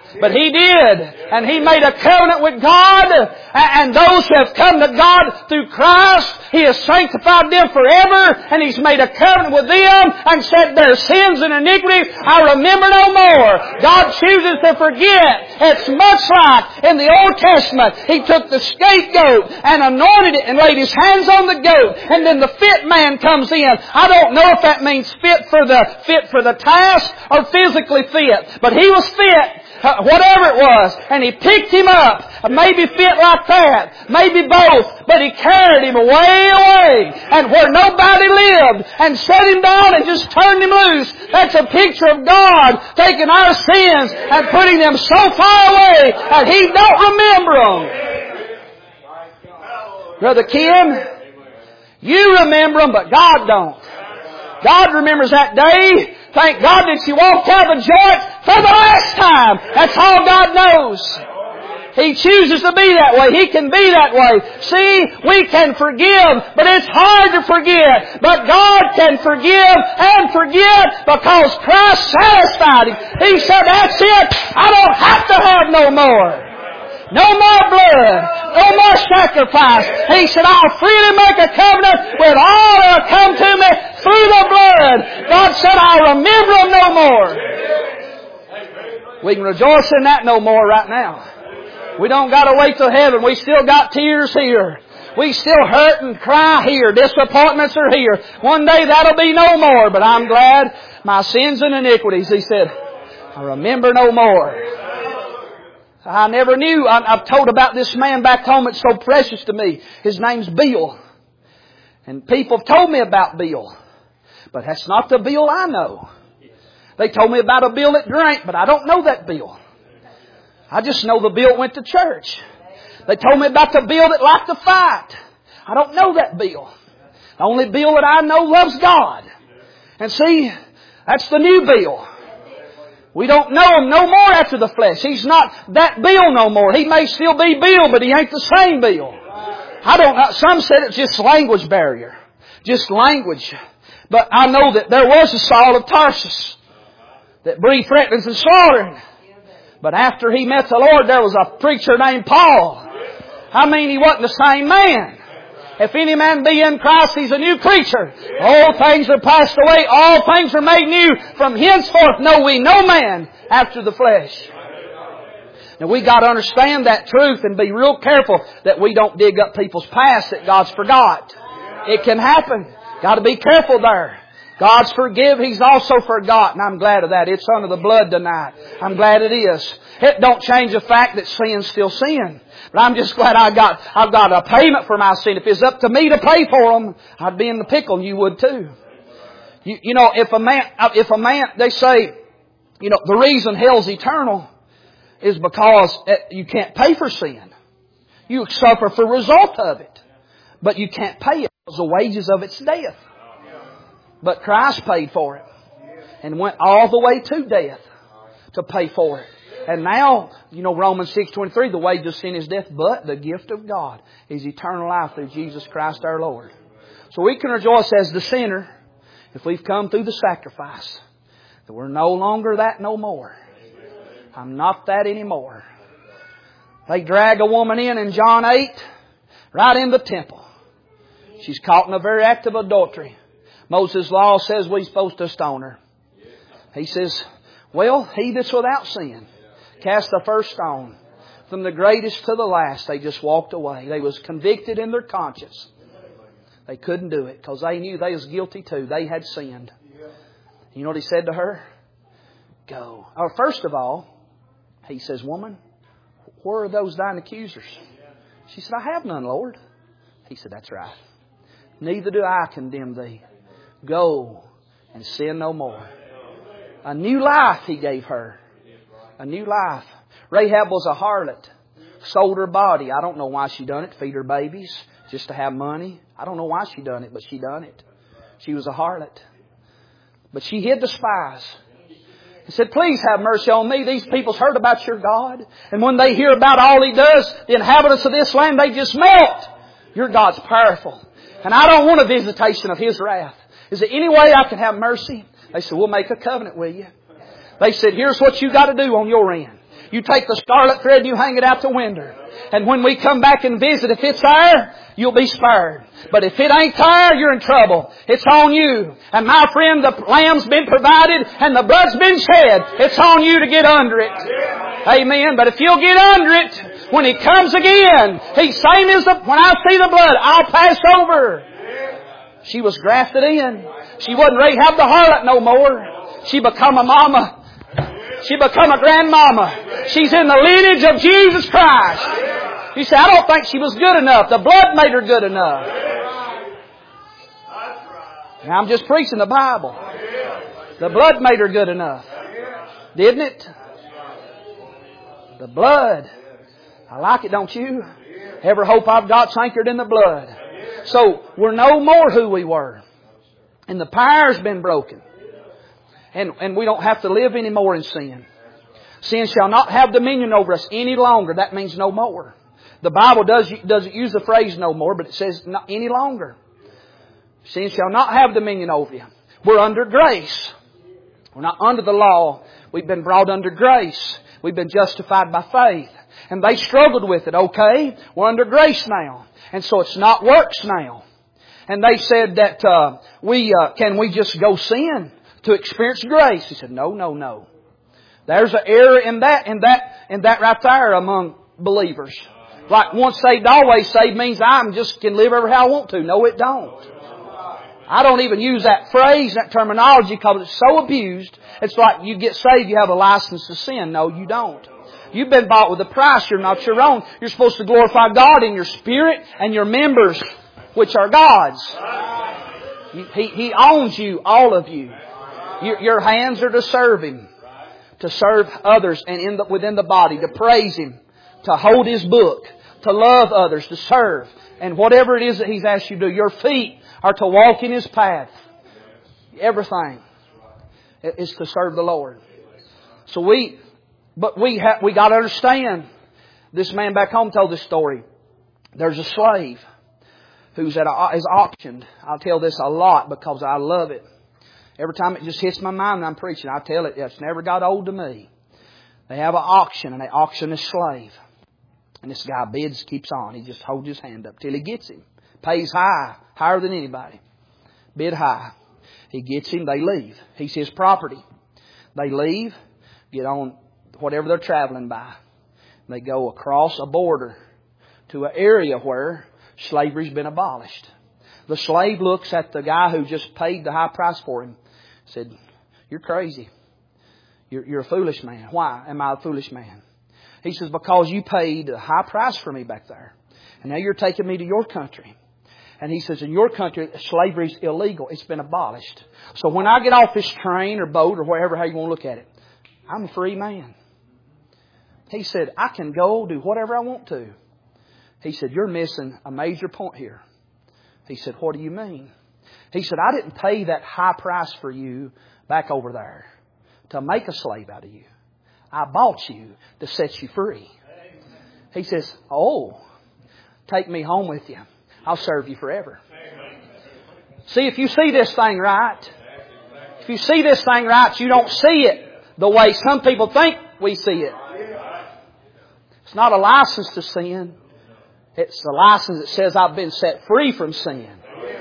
But he did. And he made a covenant with God. And those who have come to God through Christ, He has sanctified them forever. And He's made a covenant with them and said their sins and iniquities I remember no more. God chooses to forget. It's much like in the Old Testament. He took the scapegoat and anointed it and laid His hands on the goat. And then the fit man comes in. I don't know if that means fit for the task or physically fit. But he was fit. Whatever it was. And He picked him up. Maybe fit like that. Maybe both. But He carried him away. And where nobody lived. And set him down and just turned him loose. That's a picture of God taking our sins and putting them so far away that He don't remember them. Brother Ken, you remember them, but God don't. God remembers that day. Thank God that you walked out of the joint for the last time. That's all God knows. He chooses to be that way. He can be that way. See, we can forgive, but it's hard to forget. But God can forgive and forget because Christ satisfied Him. He said, that's it. I don't have to have no more. No more blood. No more sacrifice. He said, I'll freely make a covenant with all that come to me through the blood. God said, I'll remember them no more. We can rejoice in that no more right now. We don't got to wait till heaven. We still got tears here. We still hurt and cry here. Disappointments are here. One day that'll be no more. But I'm glad my sins and iniquities, He said, I remember no more. I never knew. I've told about this man back home. It's so precious to me. His name's Bill. And people have told me about Bill. But that's not the Bill I know. They told me about a Bill that drank, but I don't know that Bill. I just know the Bill that went to church. They told me about the Bill that liked to fight. I don't know that Bill. The only Bill that I know loves God. And see, that's the new Bill. We don't know Him no more after the flesh. He's not that Bill no more. He may still be Bill, but He ain't the same Bill. I don't know. Some said it's just language barrier. Just language. But I know that there was a Saul of Tarsus that breathed threatenings and slaughtering. But after he met the Lord, there was a preacher named Paul. I mean, he wasn't the same man. If any man be in Christ, he's a new creature. All things are passed away. All things are made new. From henceforth know we no man after the flesh. Now we got to understand that truth and be real careful that we don't dig up people's past that God's forgot. It can happen. Got to be careful there. God's forgive. He's also forgotten. I'm glad of that. It's under the blood tonight. I'm glad it is. It don't change the fact that sin's still sin. But I'm just glad I've got a payment for my sin. If it's up to me to pay for them, I'd be in the pickle and you would too. You know, if a man, they say, you know, the reason hell's eternal is because you can't pay for sin. You suffer for the result of it. But you can't pay it because the wages of it's death. But Christ paid for it. And went all the way to death to pay for it. And now, you know, Romans 6:23, the wage of sin is death, but the gift of God is eternal life through Jesus Christ our Lord. So we can rejoice as the sinner if we've come through the sacrifice. That we're no longer that no more. I'm not that anymore. They drag a woman in John 8, right in the temple. She's caught in a very act of adultery. Moses' law says we're supposed to stone her. He says, well, he that's without sin, cast the first stone. From the greatest to the last, they just walked away. They was convicted in their conscience. They couldn't do it because they knew they was guilty too. They had sinned. You know what he said to her? Go. Or first of all, he says, woman, where are those thine accusers? She said, I have none, Lord. He said, that's right. Neither do I condemn thee. Go and sin no more. A new life He gave her. A new life. Rahab was a harlot. Sold her body. I don't know why she done it. Feed her babies. Just to have money. I don't know why she done it, but she done it. She was a harlot. But she hid the spies. He said, please have mercy on me. These people's heard about your God. And when they hear about all He does, the inhabitants of this land, they just melt. Your God's powerful. And I don't want a visitation of His wrath. Is there any way I can have mercy? They said, we'll make a covenant with you. They said, here's what you got to do on your end. You take the scarlet thread and you hang it out the window. And when we come back and visit, if it's there, you'll be spared. But if it ain't there, you're in trouble. It's on you. And my friend, the lamb's been provided and the blood's been shed. It's on you to get under it. Amen. But if you'll get under it, when He comes again, He's same as when I see the blood, I'll pass over. She was grafted in. She wasn't Rahab the harlot no more. She become a mama. She become a grandmama. She's in the lineage of Jesus Christ. You say, I don't think she was good enough. The blood made her good enough. And I'm just preaching the Bible. The blood made her good enough. Didn't it? The blood. I like it, don't you? Every hope I've got's anchored in the blood. So we're no more who we were. And the power's been broken. And we don't have to live anymore in sin. Sin shall not have dominion over us any longer. That means no more. The Bible doesn't use the phrase no more, but it says not any longer. Sin shall not have dominion over you. We're under grace. We're not under the law. We've been brought under grace. We've been justified by faith. And they struggled with it. Okay, we're under grace now. And so it's not works now. And they said that can we just go sin to experience grace? He said, no. There's an error in that right there among believers. Like once saved, always saved means I just can live ever how I want to. No, it don't. I don't even use that phrase, that terminology, because it's so abused. It's like you get saved, you have a license to sin. No, you don't. You've been bought with a price. You're not your own. You're supposed to glorify God in your spirit and your members, which are God's. He owns you, all of you. Your hands are to serve Him, to serve others and within the body, to praise Him, to hold His book, to love others, to serve. And whatever it is that He's asked you to do, your feet are to walk in His path. Everything is to serve the Lord. So we got to understand. This man back home told this story. There's a slave who's is auctioned. I'll tell this a lot because I love it. Every time it just hits my mind when I'm preaching, I tell it. It's never got old to me. They have an auction and they auction a slave. And this guy bids, keeps on. He just holds his hand up till he gets him. Pays high, higher than anybody. Bid high. He gets him, they leave. He's his property. They leave, get on whatever they're traveling by. They go across a border to an area where slavery's been abolished. The slave looks at the guy who just paid the high price for him. Said, "You're crazy. You're a foolish man." "Why am I a foolish man?" He says, "Because you paid a high price for me back there. And now you're taking me to your country." And he says, "In your country, slavery's illegal. It's been abolished. So when I get off this train or boat or wherever, how you want to look at it, I'm a free man." He said, "I can go do whatever I want to." He said, "You're missing a major point here." He said, "What do you mean?" He said, "I didn't pay that high price for you back over there to make a slave out of you. I bought you to set you free." He says, "Oh, take me home with you. I'll serve you forever." See, if you see this thing right, if you see this thing right, you don't see it the way some people think we see it. It's not a license to sin. It's the license that says I've been set free from sin.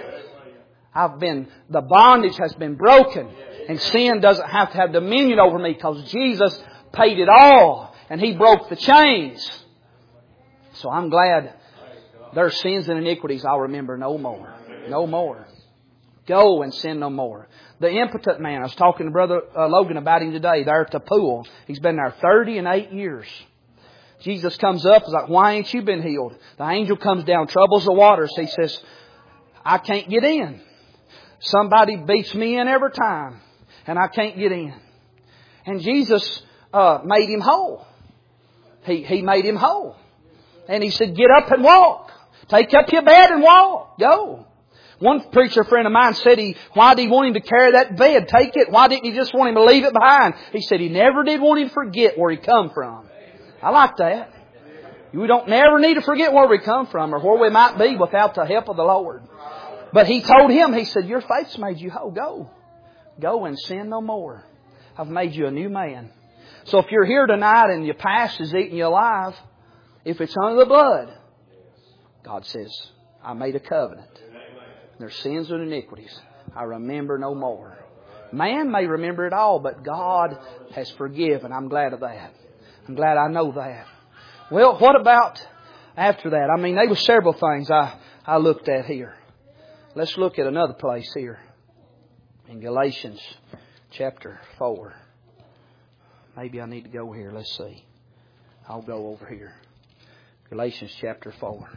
The bondage has been broken. And sin doesn't have to have dominion over me because Jesus paid it all. And He broke the chains. So I'm glad their sins and iniquities I'll remember no more. No more. Go and sin no more. The impotent man, I was talking to Brother Logan about him today, there at the pool. He's been there 38 years. Jesus comes up, he's like, "Why ain't you been healed?" The angel comes down, troubles the waters. He says, "I can't get in. Somebody beats me in every time, and I can't get in." And Jesus made him whole. He made him whole. And He said, "Get up and walk. Take up your bed and walk. Go." One preacher friend of mine said, why did He want him to carry that bed? Take it. Why didn't He just want him to leave it behind? He said He never did want him to forget where he come from. I like that. We don't never need to forget where we come from or where we might be without the help of the Lord. But He told him, He said, "Your faith's made you whole. Go. Go and sin no more. I've made you a new man." So if you're here tonight and your past is eating you alive, if it's under the blood, God says, I made a covenant. Their sins and iniquities I remember no more. Man may remember it all, but God has forgiven. I'm glad of that. I'm glad I know that. Well, what about after that? I mean, there were several things I looked at here. Let's look at another place here. In Galatians chapter 4. Maybe I need to go here. Let's see. I'll go over here. Galatians chapter 4.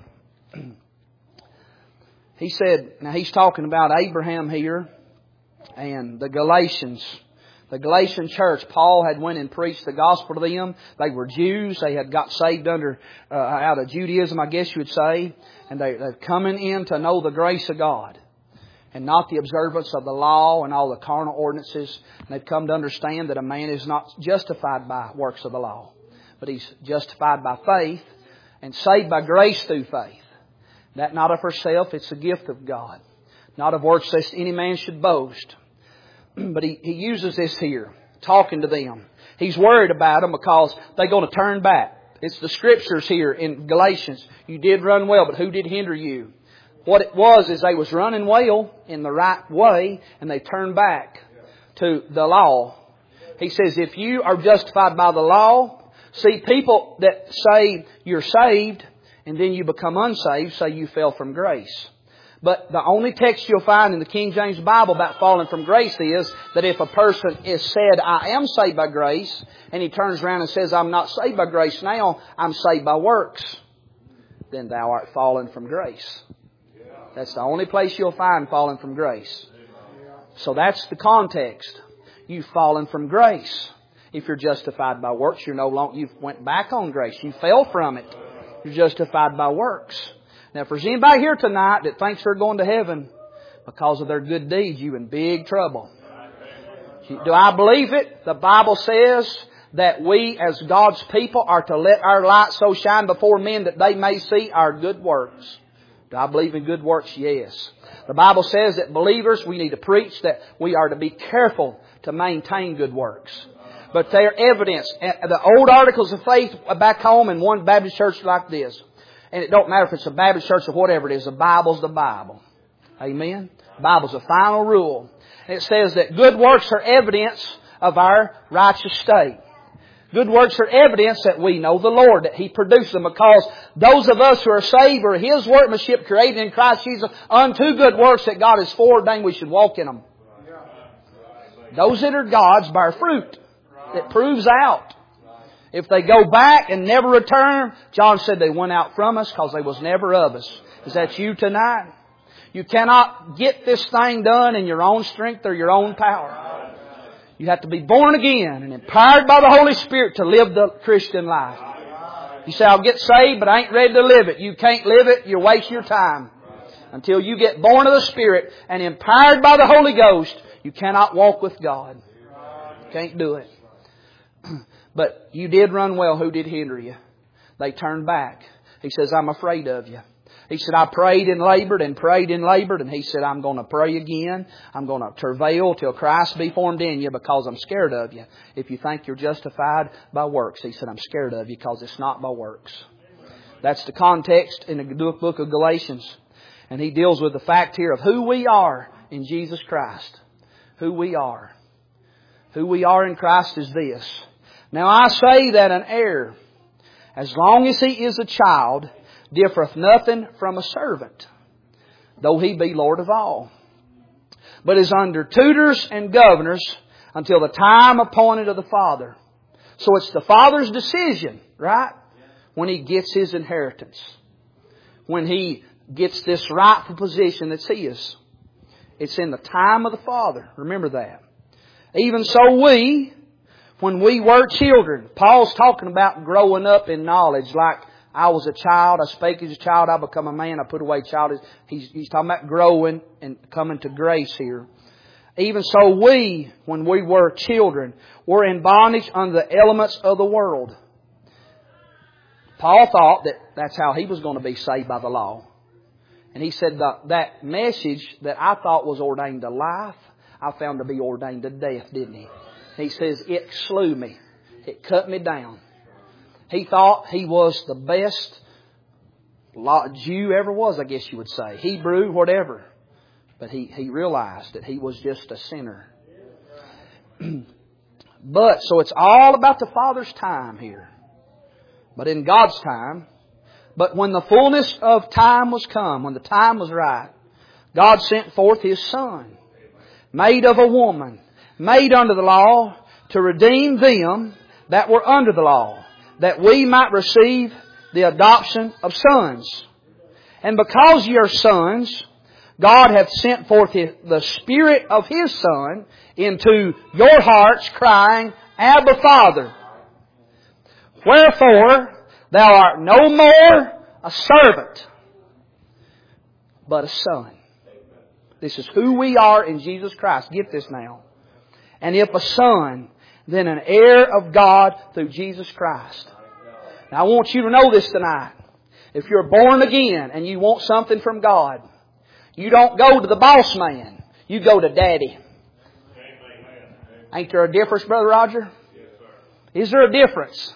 He said, now he's talking about Abraham here and the Galatians. The Galatian church, Paul had went and preached the gospel to them. They were Jews. They had got saved out of Judaism, I guess you would say. And they're coming in to know the grace of God. And not the observance of the law and all the carnal ordinances. And they've come to understand that a man is not justified by works of the law. But he's justified by faith and saved by grace through faith. That not of herself, it's a gift of God. Not of works lest any man should boast. But he uses this here, talking to them. He's worried about them because they're going to turn back. It's the Scriptures here in Galatians. You did run well, but who did hinder you? What it was is they was running well in the right way, and they turned back to the law. He says, if you are justified by the law, see, people that say you're saved, and then you become unsaved, say you fell from grace. But the only text you'll find in the King James Bible about falling from grace is that if a person is said, I am saved by grace, and he turns around and says, I'm not saved by grace now, I'm saved by works, then thou art fallen from grace. That's the only place you'll find fallen from grace. So that's the context. You've fallen from grace. If you're justified by works, you're no longer, you've went back on grace. You fell from it. You're justified by works. Now, if there's anybody here tonight that thinks they're going to heaven because of their good deeds, you're in big trouble. Do I believe it? The Bible says that we as God's people are to let our light so shine before men that they may see our good works. Do I believe in good works? Yes. The Bible says that believers, we need to preach that we are to be careful to maintain good works. But they're evidence. The old articles of faith back home in one Baptist church like this. And it don't matter if it's a Baptist church or whatever it is. The Bible's the Bible. Amen? The Bible's the final rule. And it says that good works are evidence of our righteous state. Good works are evidence that we know the Lord, that He produced them. Because those of us who are saved are His workmanship created in Christ Jesus unto good works that God has foreordained we should walk in them. Those that are God's bear fruit. That proves out. If they go back and never return, John said they went out from us because they was never of us. Is that you tonight? You cannot get this thing done in your own strength or your own power. You have to be born again and empowered by the Holy Spirit to live the Christian life. You say, I'll get saved, but I ain't ready to live it. You can't live it. You're wasting your time. Until you get born of the Spirit and empowered by the Holy Ghost, you cannot walk with God. Can't do it. But you did run well. Who did hinder you? They turned back. He says, I'm afraid of you. He said, I prayed and labored and prayed and labored. And He said, I'm going to pray again. I'm going to travail till Christ be formed in you because I'm scared of you. If you think you're justified by works. He said, I'm scared of you because it's not by works. That's the context in the book of Galatians. And he deals with the fact here of who we are in Jesus Christ. Who we are. Who we are in Christ is this. Now I say that an heir, as long as he is a child, differeth nothing from a servant, though he be Lord of all, but is under tutors and governors until the time appointed of the Father. So it's the Father's decision, right? When he gets his inheritance. When he gets this rightful position that's his. It's in the time of the Father. Remember that. Even so we, when we were children, Paul's talking about growing up in knowledge. Like I was a child, I spake as a child, I become a man, I put away childish. He's talking about growing and coming to grace here. Even so we, when we were children, were in bondage under the elements of the world. Paul thought that that's how he was going to be saved by the law. And he said that message that I thought was ordained to life, I found to be ordained to death, didn't he? He says, it slew me. It cut me down. He thought he was the best Jew ever was, I guess you would say. Hebrew, whatever. But he realized that he was just a sinner. But, so it's all about the Father's time here. But in God's time. But when the fullness of time was come, when the time was right, God sent forth His Son, made of a woman, made under the law, to redeem them that were under the law, that we might receive the adoption of sons. And because ye are sons, God hath sent forth the Spirit of His Son into your hearts, crying, Abba, Father. Wherefore, thou art no more a servant, but a son. This is who we are in Jesus Christ. Get this now. And if a son, then an heir of God through Jesus Christ. Now I want you to know this tonight. If you're born again and you want something from God, you don't go to the boss man. You go to Daddy. Ain't there a difference, Brother Roger? Is there a difference?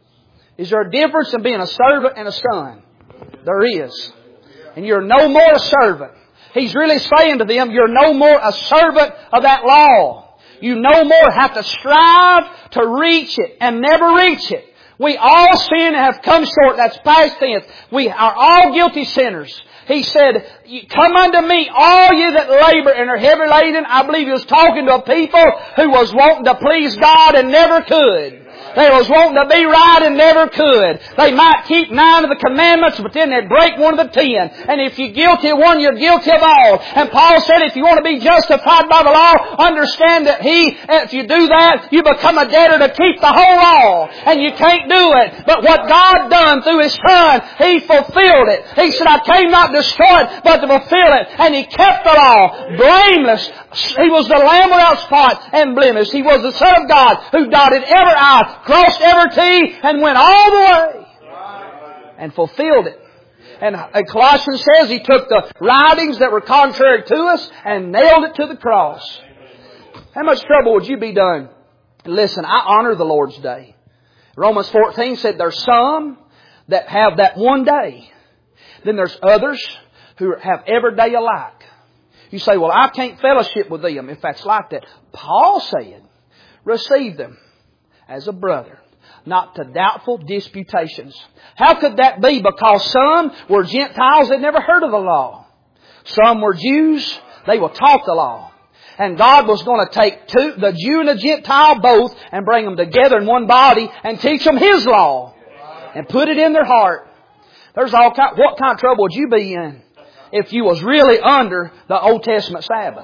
Is there a difference in being a servant and a son? There is. And you're no more a servant. He's really saying to them, you're no more a servant of that law. You no more have to strive to reach it and never reach it. We all sin and have come short. That's past tense. We are all guilty sinners. He said, come unto me, all you that labor and are heavy laden. I believe He was talking to a people who was wanting to please God and never could. They was wanting to be right and never could. They might keep 9 of the commandments, but then they'd break one of the 10. And if you're guilty of one, you're guilty of all. And Paul said, if you want to be justified by the law, understand that if you do that, you become a debtor to keep the whole law. And you can't do it. But what God done through His Son, He fulfilled it. He said, I came not to destroy it, but to fulfill it. And He kept the law blameless. He was the Lamb without spot and blemish. He was the Son of God who dotted every I, crossed every T, and went all the way and fulfilled it. And Colossians says He took the writings that were contrary to us and nailed it to the cross. How much trouble would you be done? Listen, I honor the Lord's Day. Romans 14 said there's some that have that one day. Then there's others who have every day alike. You say, well, I can't fellowship with them if that's like that. Paul said, receive them as a brother, not to doubtful disputations. How could that be? Because some were Gentiles that never heard of the law. Some were Jews, they were taught the law. And God was going to take the Jew and the Gentile both and bring them together in one body and teach them His law and put it in their heart. There's all kind. What kind of trouble would you be in if you was really under the Old Testament Sabbath?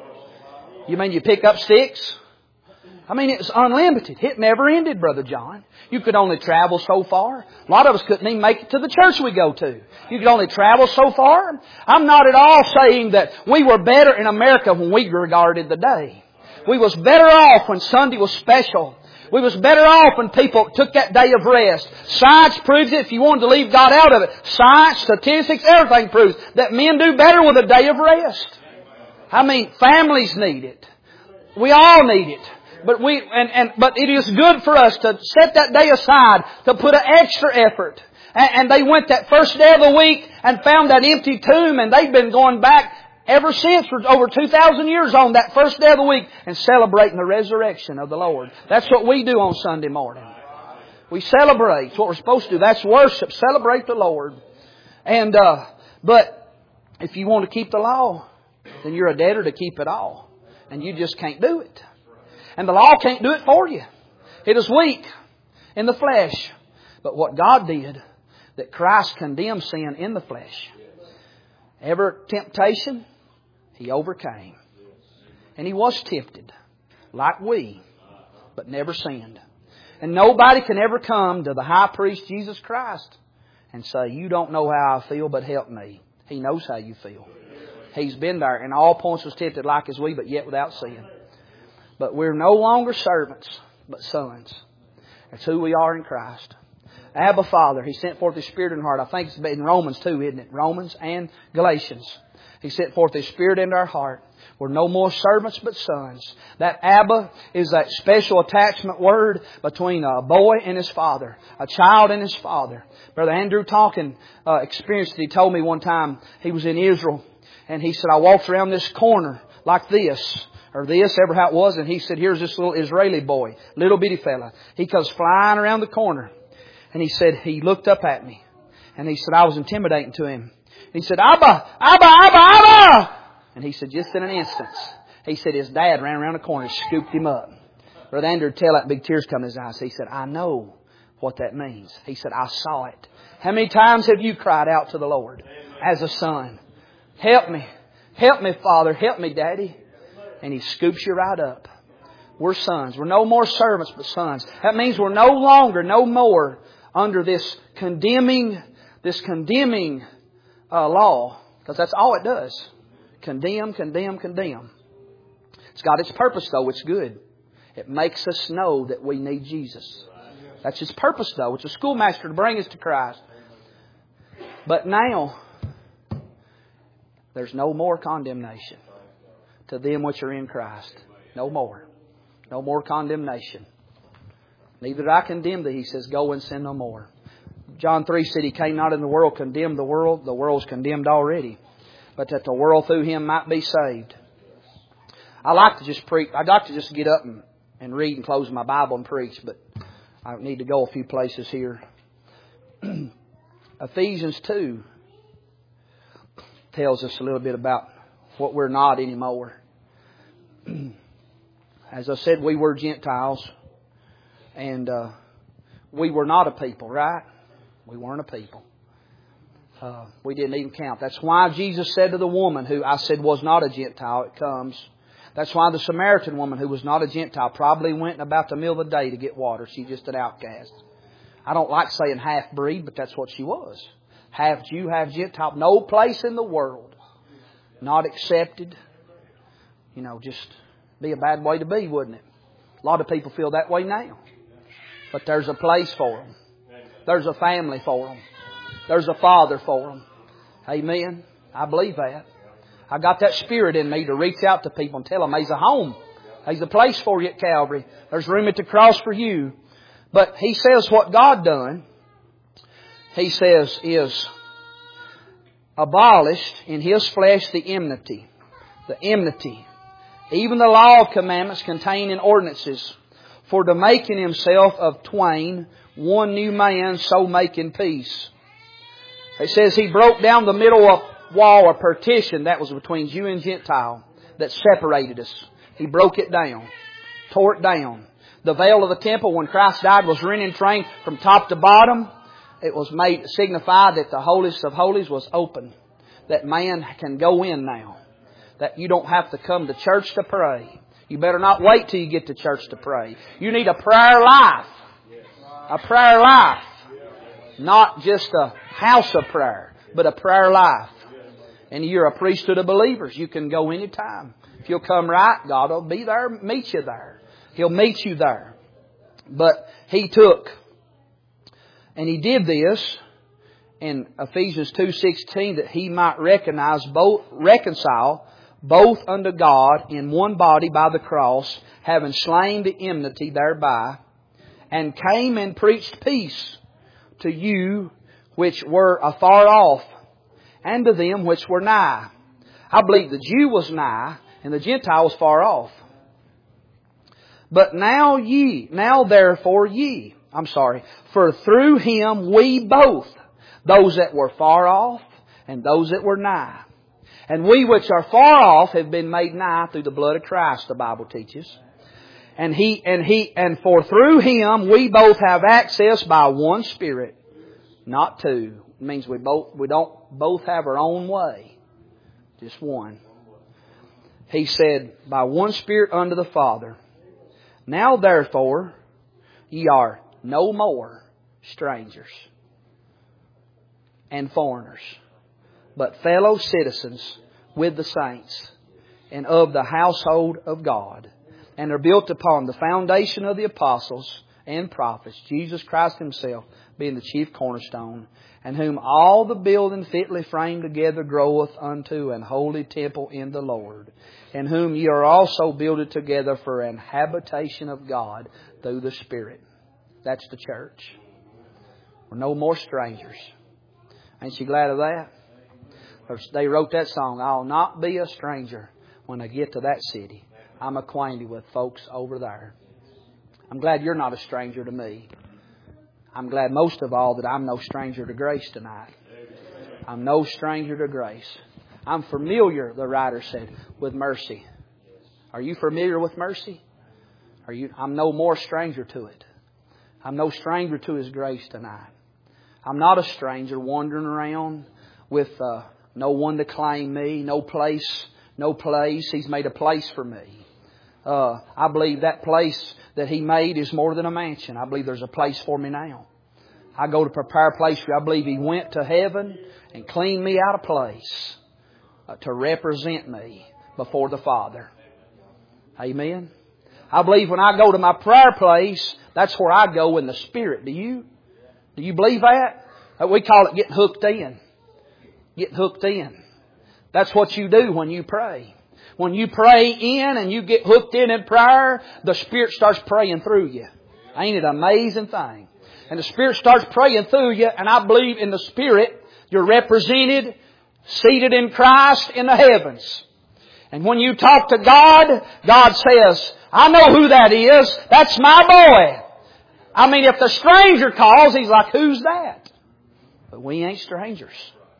You mean you pick up sticks? I mean, it was unlimited. It never ended, Brother John. You could only travel so far. A lot of us couldn't even make it to the church we go to. You could only travel so far. I'm not at all saying that we were better in America when we regarded the day. We was better off when Sunday was special. We was better off when people took that day of rest. Science proves it. If you wanted to leave God out of it, science, statistics, everything proves that men do better with a day of rest. I mean, families need it. We all need it. But but it is good for us to set that day aside to put an extra effort. And they went that first day of the week and found that empty tomb, and they've been going back ever since for over 2,000 years on that first day of the week and celebrating the resurrection of the Lord. That's what we do on Sunday morning. We celebrate. It's what we're supposed to do. That's worship. Celebrate the Lord. And but if you want to keep the law, then you're a debtor to keep it all. And you just can't do it. And the law can't do it for you. It is weak in the flesh. But what God did, that Christ condemned sin in the flesh. Every temptation, He overcame. And He was tempted, like we, but never sinned. And nobody can ever come to the high priest, Jesus Christ, and say, you don't know how I feel, but help me. He knows how you feel. He's been there. In all points was tempted like as we, but yet without sin. But we're no longer servants, but sons. That's who we are in Christ. Abba, Father, He sent forth His Spirit in the heart. I think it's in Romans too, isn't it? Romans and Galatians. He sent forth His Spirit into our heart. We're no more servants but sons. That Abba is that special attachment word between a boy and his father, a child and his father. Brother Andrew Tonkin experienced it. He told me one time he was in Israel, and he said, I walked around this corner like this, or this, ever how it was, and he said, here's this little Israeli boy, little bitty fella. He comes flying around the corner, and he said, he looked up at me, and he said, I was intimidating to him. He said, Abba, Abba, Abba, Abba! And he said, just in an instant, he said his dad ran around the corner and scooped him up. Brother Andrew would tell that big tears come in his eyes. He said, I know what that means. He said, I saw it. How many times have you cried out to the Lord as a son? Help me. Help me, Father. Help me, Daddy. And He scoops you right up. We're sons. We're no more servants but sons. That means we're no more under this condemning law. Because that's all it does. Condemn, condemn, condemn. It's got its purpose though. It's good. It makes us know that we need Jesus. That's its purpose though. It's a schoolmaster to bring us to Christ. But now, there's no more condemnation to them which are in Christ. No more. No more condemnation. Neither did I condemn thee, He says, go and sin no more. John 3 said He came not in the world, condemned the world. The world's condemned already. But that the world through Him might be saved. I like to just preach. I'd like to just get up and read and close my Bible and preach, but I need to go a few places here. Ephesians 2 tells us a little bit about what we're not anymore. As I said, we were Gentiles, and we were not a people, right? We weren't a people. We didn't even count. That's why Jesus said to the woman who I said was not a Gentile, it comes. That's why the Samaritan woman who was not a Gentile probably went about the middle of the day to get water. She's just an outcast. I don't like saying half-breed, but that's what she was. Half Jew, half Gentile. No place in the world. Not accepted. Just be a bad way to be, wouldn't it? A lot of people feel that way now. But there's a place for them. There's a family for them. There's a Father for them. Amen. I believe that. I got that spirit in me to reach out to people and tell them there's a home. There's a place for you at Calvary. There's room at the cross for you. But He says what God done, He says, is abolished in His flesh the enmity. The enmity. Even the law of commandments contained in ordinances. For to make in Himself of twain one new man, so making peace. It says He broke down the middle wall or partition that was between Jew and Gentile that separated us. He broke it down. Tore it down. The veil of the temple when Christ died was rent in twain from top to bottom. It was made to signify that the holiest of holies was open. That man can go in now. That you don't have to come to church to pray. You better not wait till you get to church to pray. You need a prayer life. A prayer life. Not just a house of prayer, but a prayer life. And you're a priesthood of believers. You can go anytime. If you'll come right, God will be there, meet you there. He'll meet you there. But He took, and He did this in Ephesians 2:16 that He might reconcile both unto God in one body by the cross, having slain the enmity thereby, and came and preached peace to you which were afar off, and to them which were nigh. I believe the Jew was nigh, and the Gentile was far off. But now therefore ye, for through Him we both, those that were far off, and those that were nigh. And we which are far off have been made nigh through the blood of Christ, the Bible teaches. And for through Him we both have access by one Spirit, not two. It means we don't both have our own way. Just one. He said, by one Spirit unto the Father. Now therefore, ye are no more strangers and foreigners, but fellow citizens with the saints and of the household of God, and are built upon the foundation of the apostles and prophets, Jesus Christ Himself being the chief cornerstone, and whom all the building fitly framed together groweth unto an holy temple in the Lord, in whom ye are also builded together for an habitation of God through the Spirit. That's the church. We're no more strangers. Ain't you glad of that? They wrote that song, I'll not be a stranger when I get to that city. I'm acquainted with folks over there. I'm glad you're not a stranger to me. I'm glad most of all that I'm no stranger to grace tonight. I'm no stranger to grace. I'm familiar, the writer said, with mercy. Are you familiar with mercy? I'm no more stranger to it. I'm no stranger to His grace tonight. I'm not a stranger wandering around with no one to claim me, no place. He's made a place for me. I believe that place that He made is more than a mansion. I believe there's a place for me now. I go to prepare a place for you. I believe He went to heaven and cleaned me out a place to represent me before the Father. Amen. I believe when I go to my prayer place, that's where I go in the Spirit. Do you? Do you believe that? We call it getting hooked in. Getting hooked in. That's what you do when you pray. When you pray in and you get hooked in prayer, the Spirit starts praying through you. Ain't it an amazing thing? And the Spirit starts praying through you, and I believe in the Spirit you're represented, seated in Christ in the heavens. And when you talk to God, God says, I know who that is. That's my boy. I mean, if the stranger calls, He's like, who's that? But we ain't strangers.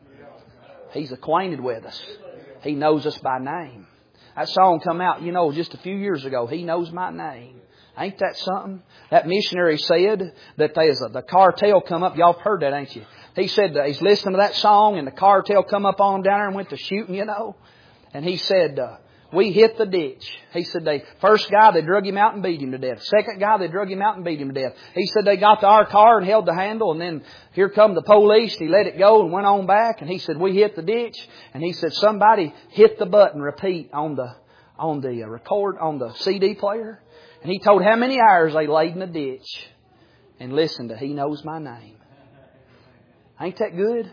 He's acquainted with us. He knows us by name. That song come out, just a few years ago. He knows my name. Ain't that something? That missionary said that the cartel come up. Y'all have heard that, ain't you? He said he's listening to that song and the cartel come up on him down there and went to shooting, And he said, we hit the ditch. He said, first guy, they drug him out and beat him to death. Second guy, they drug him out and beat him to death. He said they got to our car and held the handle, and then here come the police. He let it go and went on back, and he said, we hit the ditch. And he said, somebody hit the button, repeat, on the record, on the CD player. And he told how many hours they laid in the ditch. And listen to, He knows my name. Ain't that good?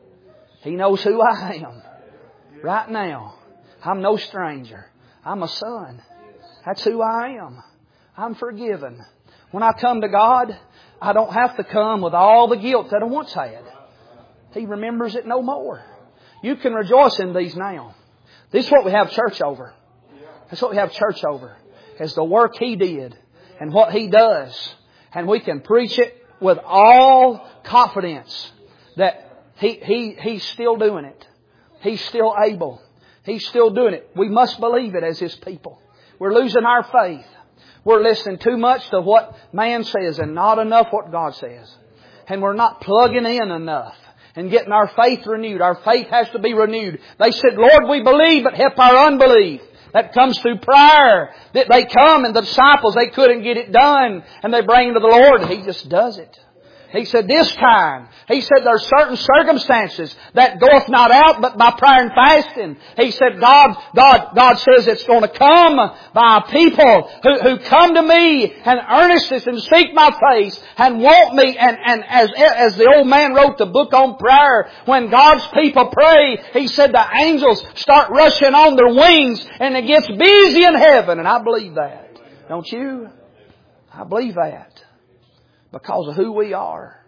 He knows who I am. Right now. I'm no stranger. I'm a son. That's who I am. I'm forgiven. When I come to God, I don't have to come with all the guilt that I once had. He remembers it no more. You can rejoice in these now. This is what we have church over. That's what we have church over. Is the work He did and what He does. And we can preach it with all confidence that He's still doing it. He's still able. He's still doing it. We must believe it as His people. We're losing our faith. We're listening too much to what man says and not enough what God says. And we're not plugging in enough and getting our faith renewed. Our faith has to be renewed. They said, Lord, we believe, but help our unbelief. That comes through prayer. That they come and the disciples, they couldn't get it done. And they bring it to the Lord and He just does it. He said, this time, He said, there are certain circumstances that goeth not out but by prayer and fasting. He said, God says it's going to come by people who come to me and earnestness and seek my face and want me. And as the old man wrote the book on prayer, when God's people pray, he said the angels start rushing on their wings and it gets busy in heaven. And I believe that. Don't you? I believe that. Because of who we are.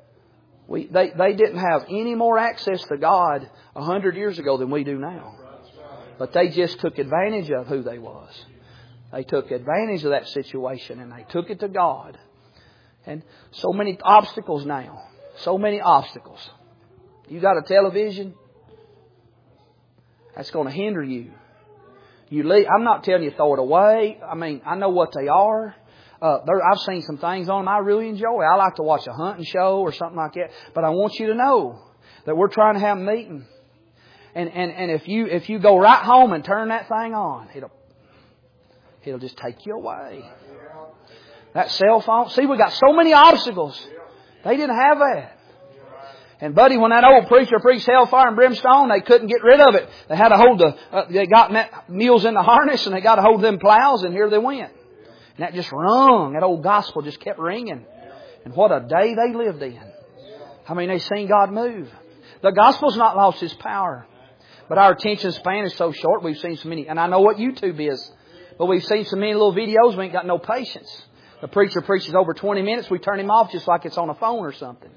They didn't have any more access to God 100 years ago than we do now. But they just took advantage of who they was. They took advantage of that situation and they took it to God. And so many obstacles now. So many obstacles. You got a television? That's going to hinder you. I'm not telling you to throw it away. I mean, I know what they are. I've seen some things on them I really enjoy. I like to watch a hunting show or something like that. But I want you to know that we're trying to have a meeting. And if you go right home and turn that thing on, it'll just take you away. That cell phone. See, we got so many obstacles. They didn't have that. And buddy, when that old preacher preached hellfire and brimstone, they couldn't get rid of it. They had to hold they got mules in the harness and they got to hold them plows, and here they went. And that just rung. That old gospel just kept ringing. And what a day they lived in. I mean, they seen God move. The gospel's not lost its power. But our attention span is so short, we've seen so many. And I know what YouTube is. But we've seen so many little videos, we ain't got no patience. The preacher preaches over 20 minutes, we turn him off just like it's on a phone or something.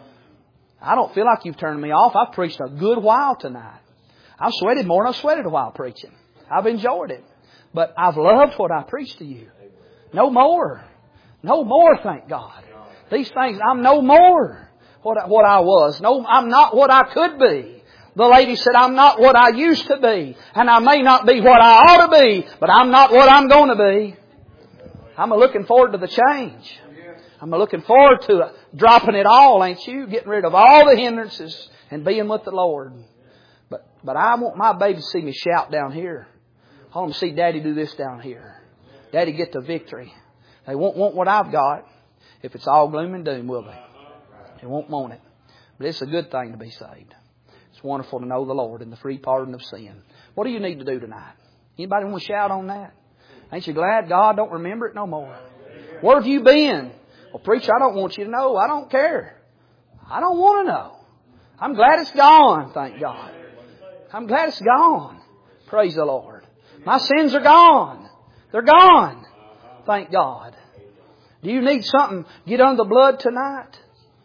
I don't feel like you've turned me off. I've preached a good while tonight. I've sweated more than I've sweated a while preaching. I've enjoyed it. But I've loved what I preached to you. No more. No more, thank God. These things, I'm no more what I was. No, I'm not what I could be. The lady said, I'm not what I used to be. And I may not be what I ought to be, but I'm not what I'm going to be. I'm looking forward to the change. I'm looking forward to dropping it all, ain't you? Getting rid of all the hindrances and being with the Lord. But I want my baby to see me shout down here. I want them to see Daddy do this down here. Daddy get the victory. They won't want what I've got if it's all gloom and doom, will they? They won't want it. But it's a good thing to be saved. It's wonderful to know the Lord and the free pardon of sin. What do you need to do tonight? Anybody want to shout on that? Ain't you glad God don't remember it no more? Where have you been? Well, preacher, I don't want you to know. I don't care. I don't want to know. I'm glad it's gone, thank God. I'm glad it's gone. Praise the Lord. My sins are gone. They're gone. Thank God. Do you need something? Get under the blood tonight?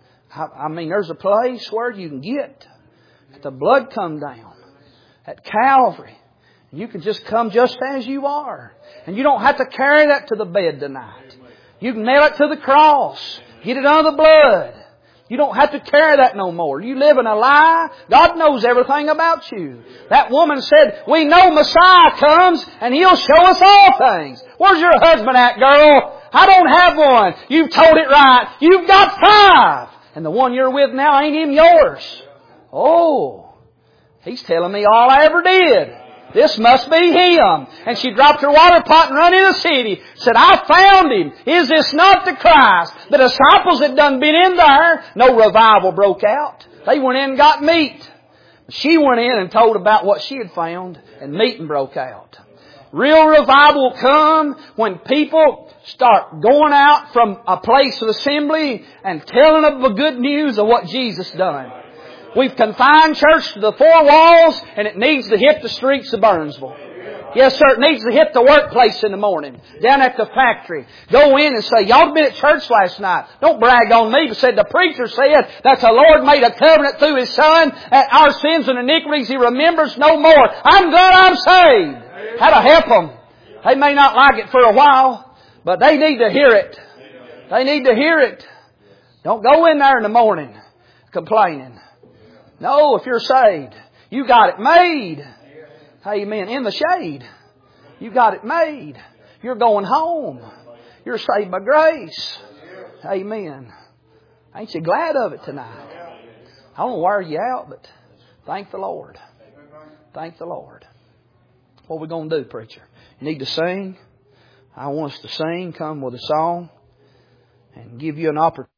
I mean, there's a place where you can get the blood come down at Calvary. You can just come just as you are. And you don't have to carry that to the bed tonight. You can nail it to the cross. Get it under the blood. You don't have to carry that no more. You live in a lie. God knows everything about you. That woman said, we know Messiah comes and He'll show us all things. Where's your husband at, girl? I don't have one. You've told it right. You've got 5. And the one you're with now ain't even yours. Oh, he's telling me all I ever did. This must be him. And she dropped her water pot and run in the city. Said, I found him. Is this not the Christ? The disciples had done been in there. No revival broke out. They went in and got meat. She went in and told about what she had found, and meeting broke out. Real revival will come when people start going out from a place of assembly and telling of the good news of what Jesus done. We've confined church to the 4 walls, and it needs to hit the streets of Burnsville. Yes, sir, it needs to hit the workplace in the morning, down at the factory. Go in and say, y'all been at church last night. Don't brag on me, but said the preacher said that the Lord made a covenant through His Son, that our sins and iniquities He remembers no more. I'm glad I'm saved. How to help them. They may not like it for a while, but they need to hear it. They need to hear it. Don't go in there in the morning complaining. No, if you're saved, you got it made. Amen. In the shade. You got it made. You're going home. You're saved by grace. Amen. Ain't you glad of it tonight? I don't wear you out, but thank the Lord. Thank the Lord. What are we going to do, preacher? You need to sing. I want us to sing. Come with a song and give you an opportunity.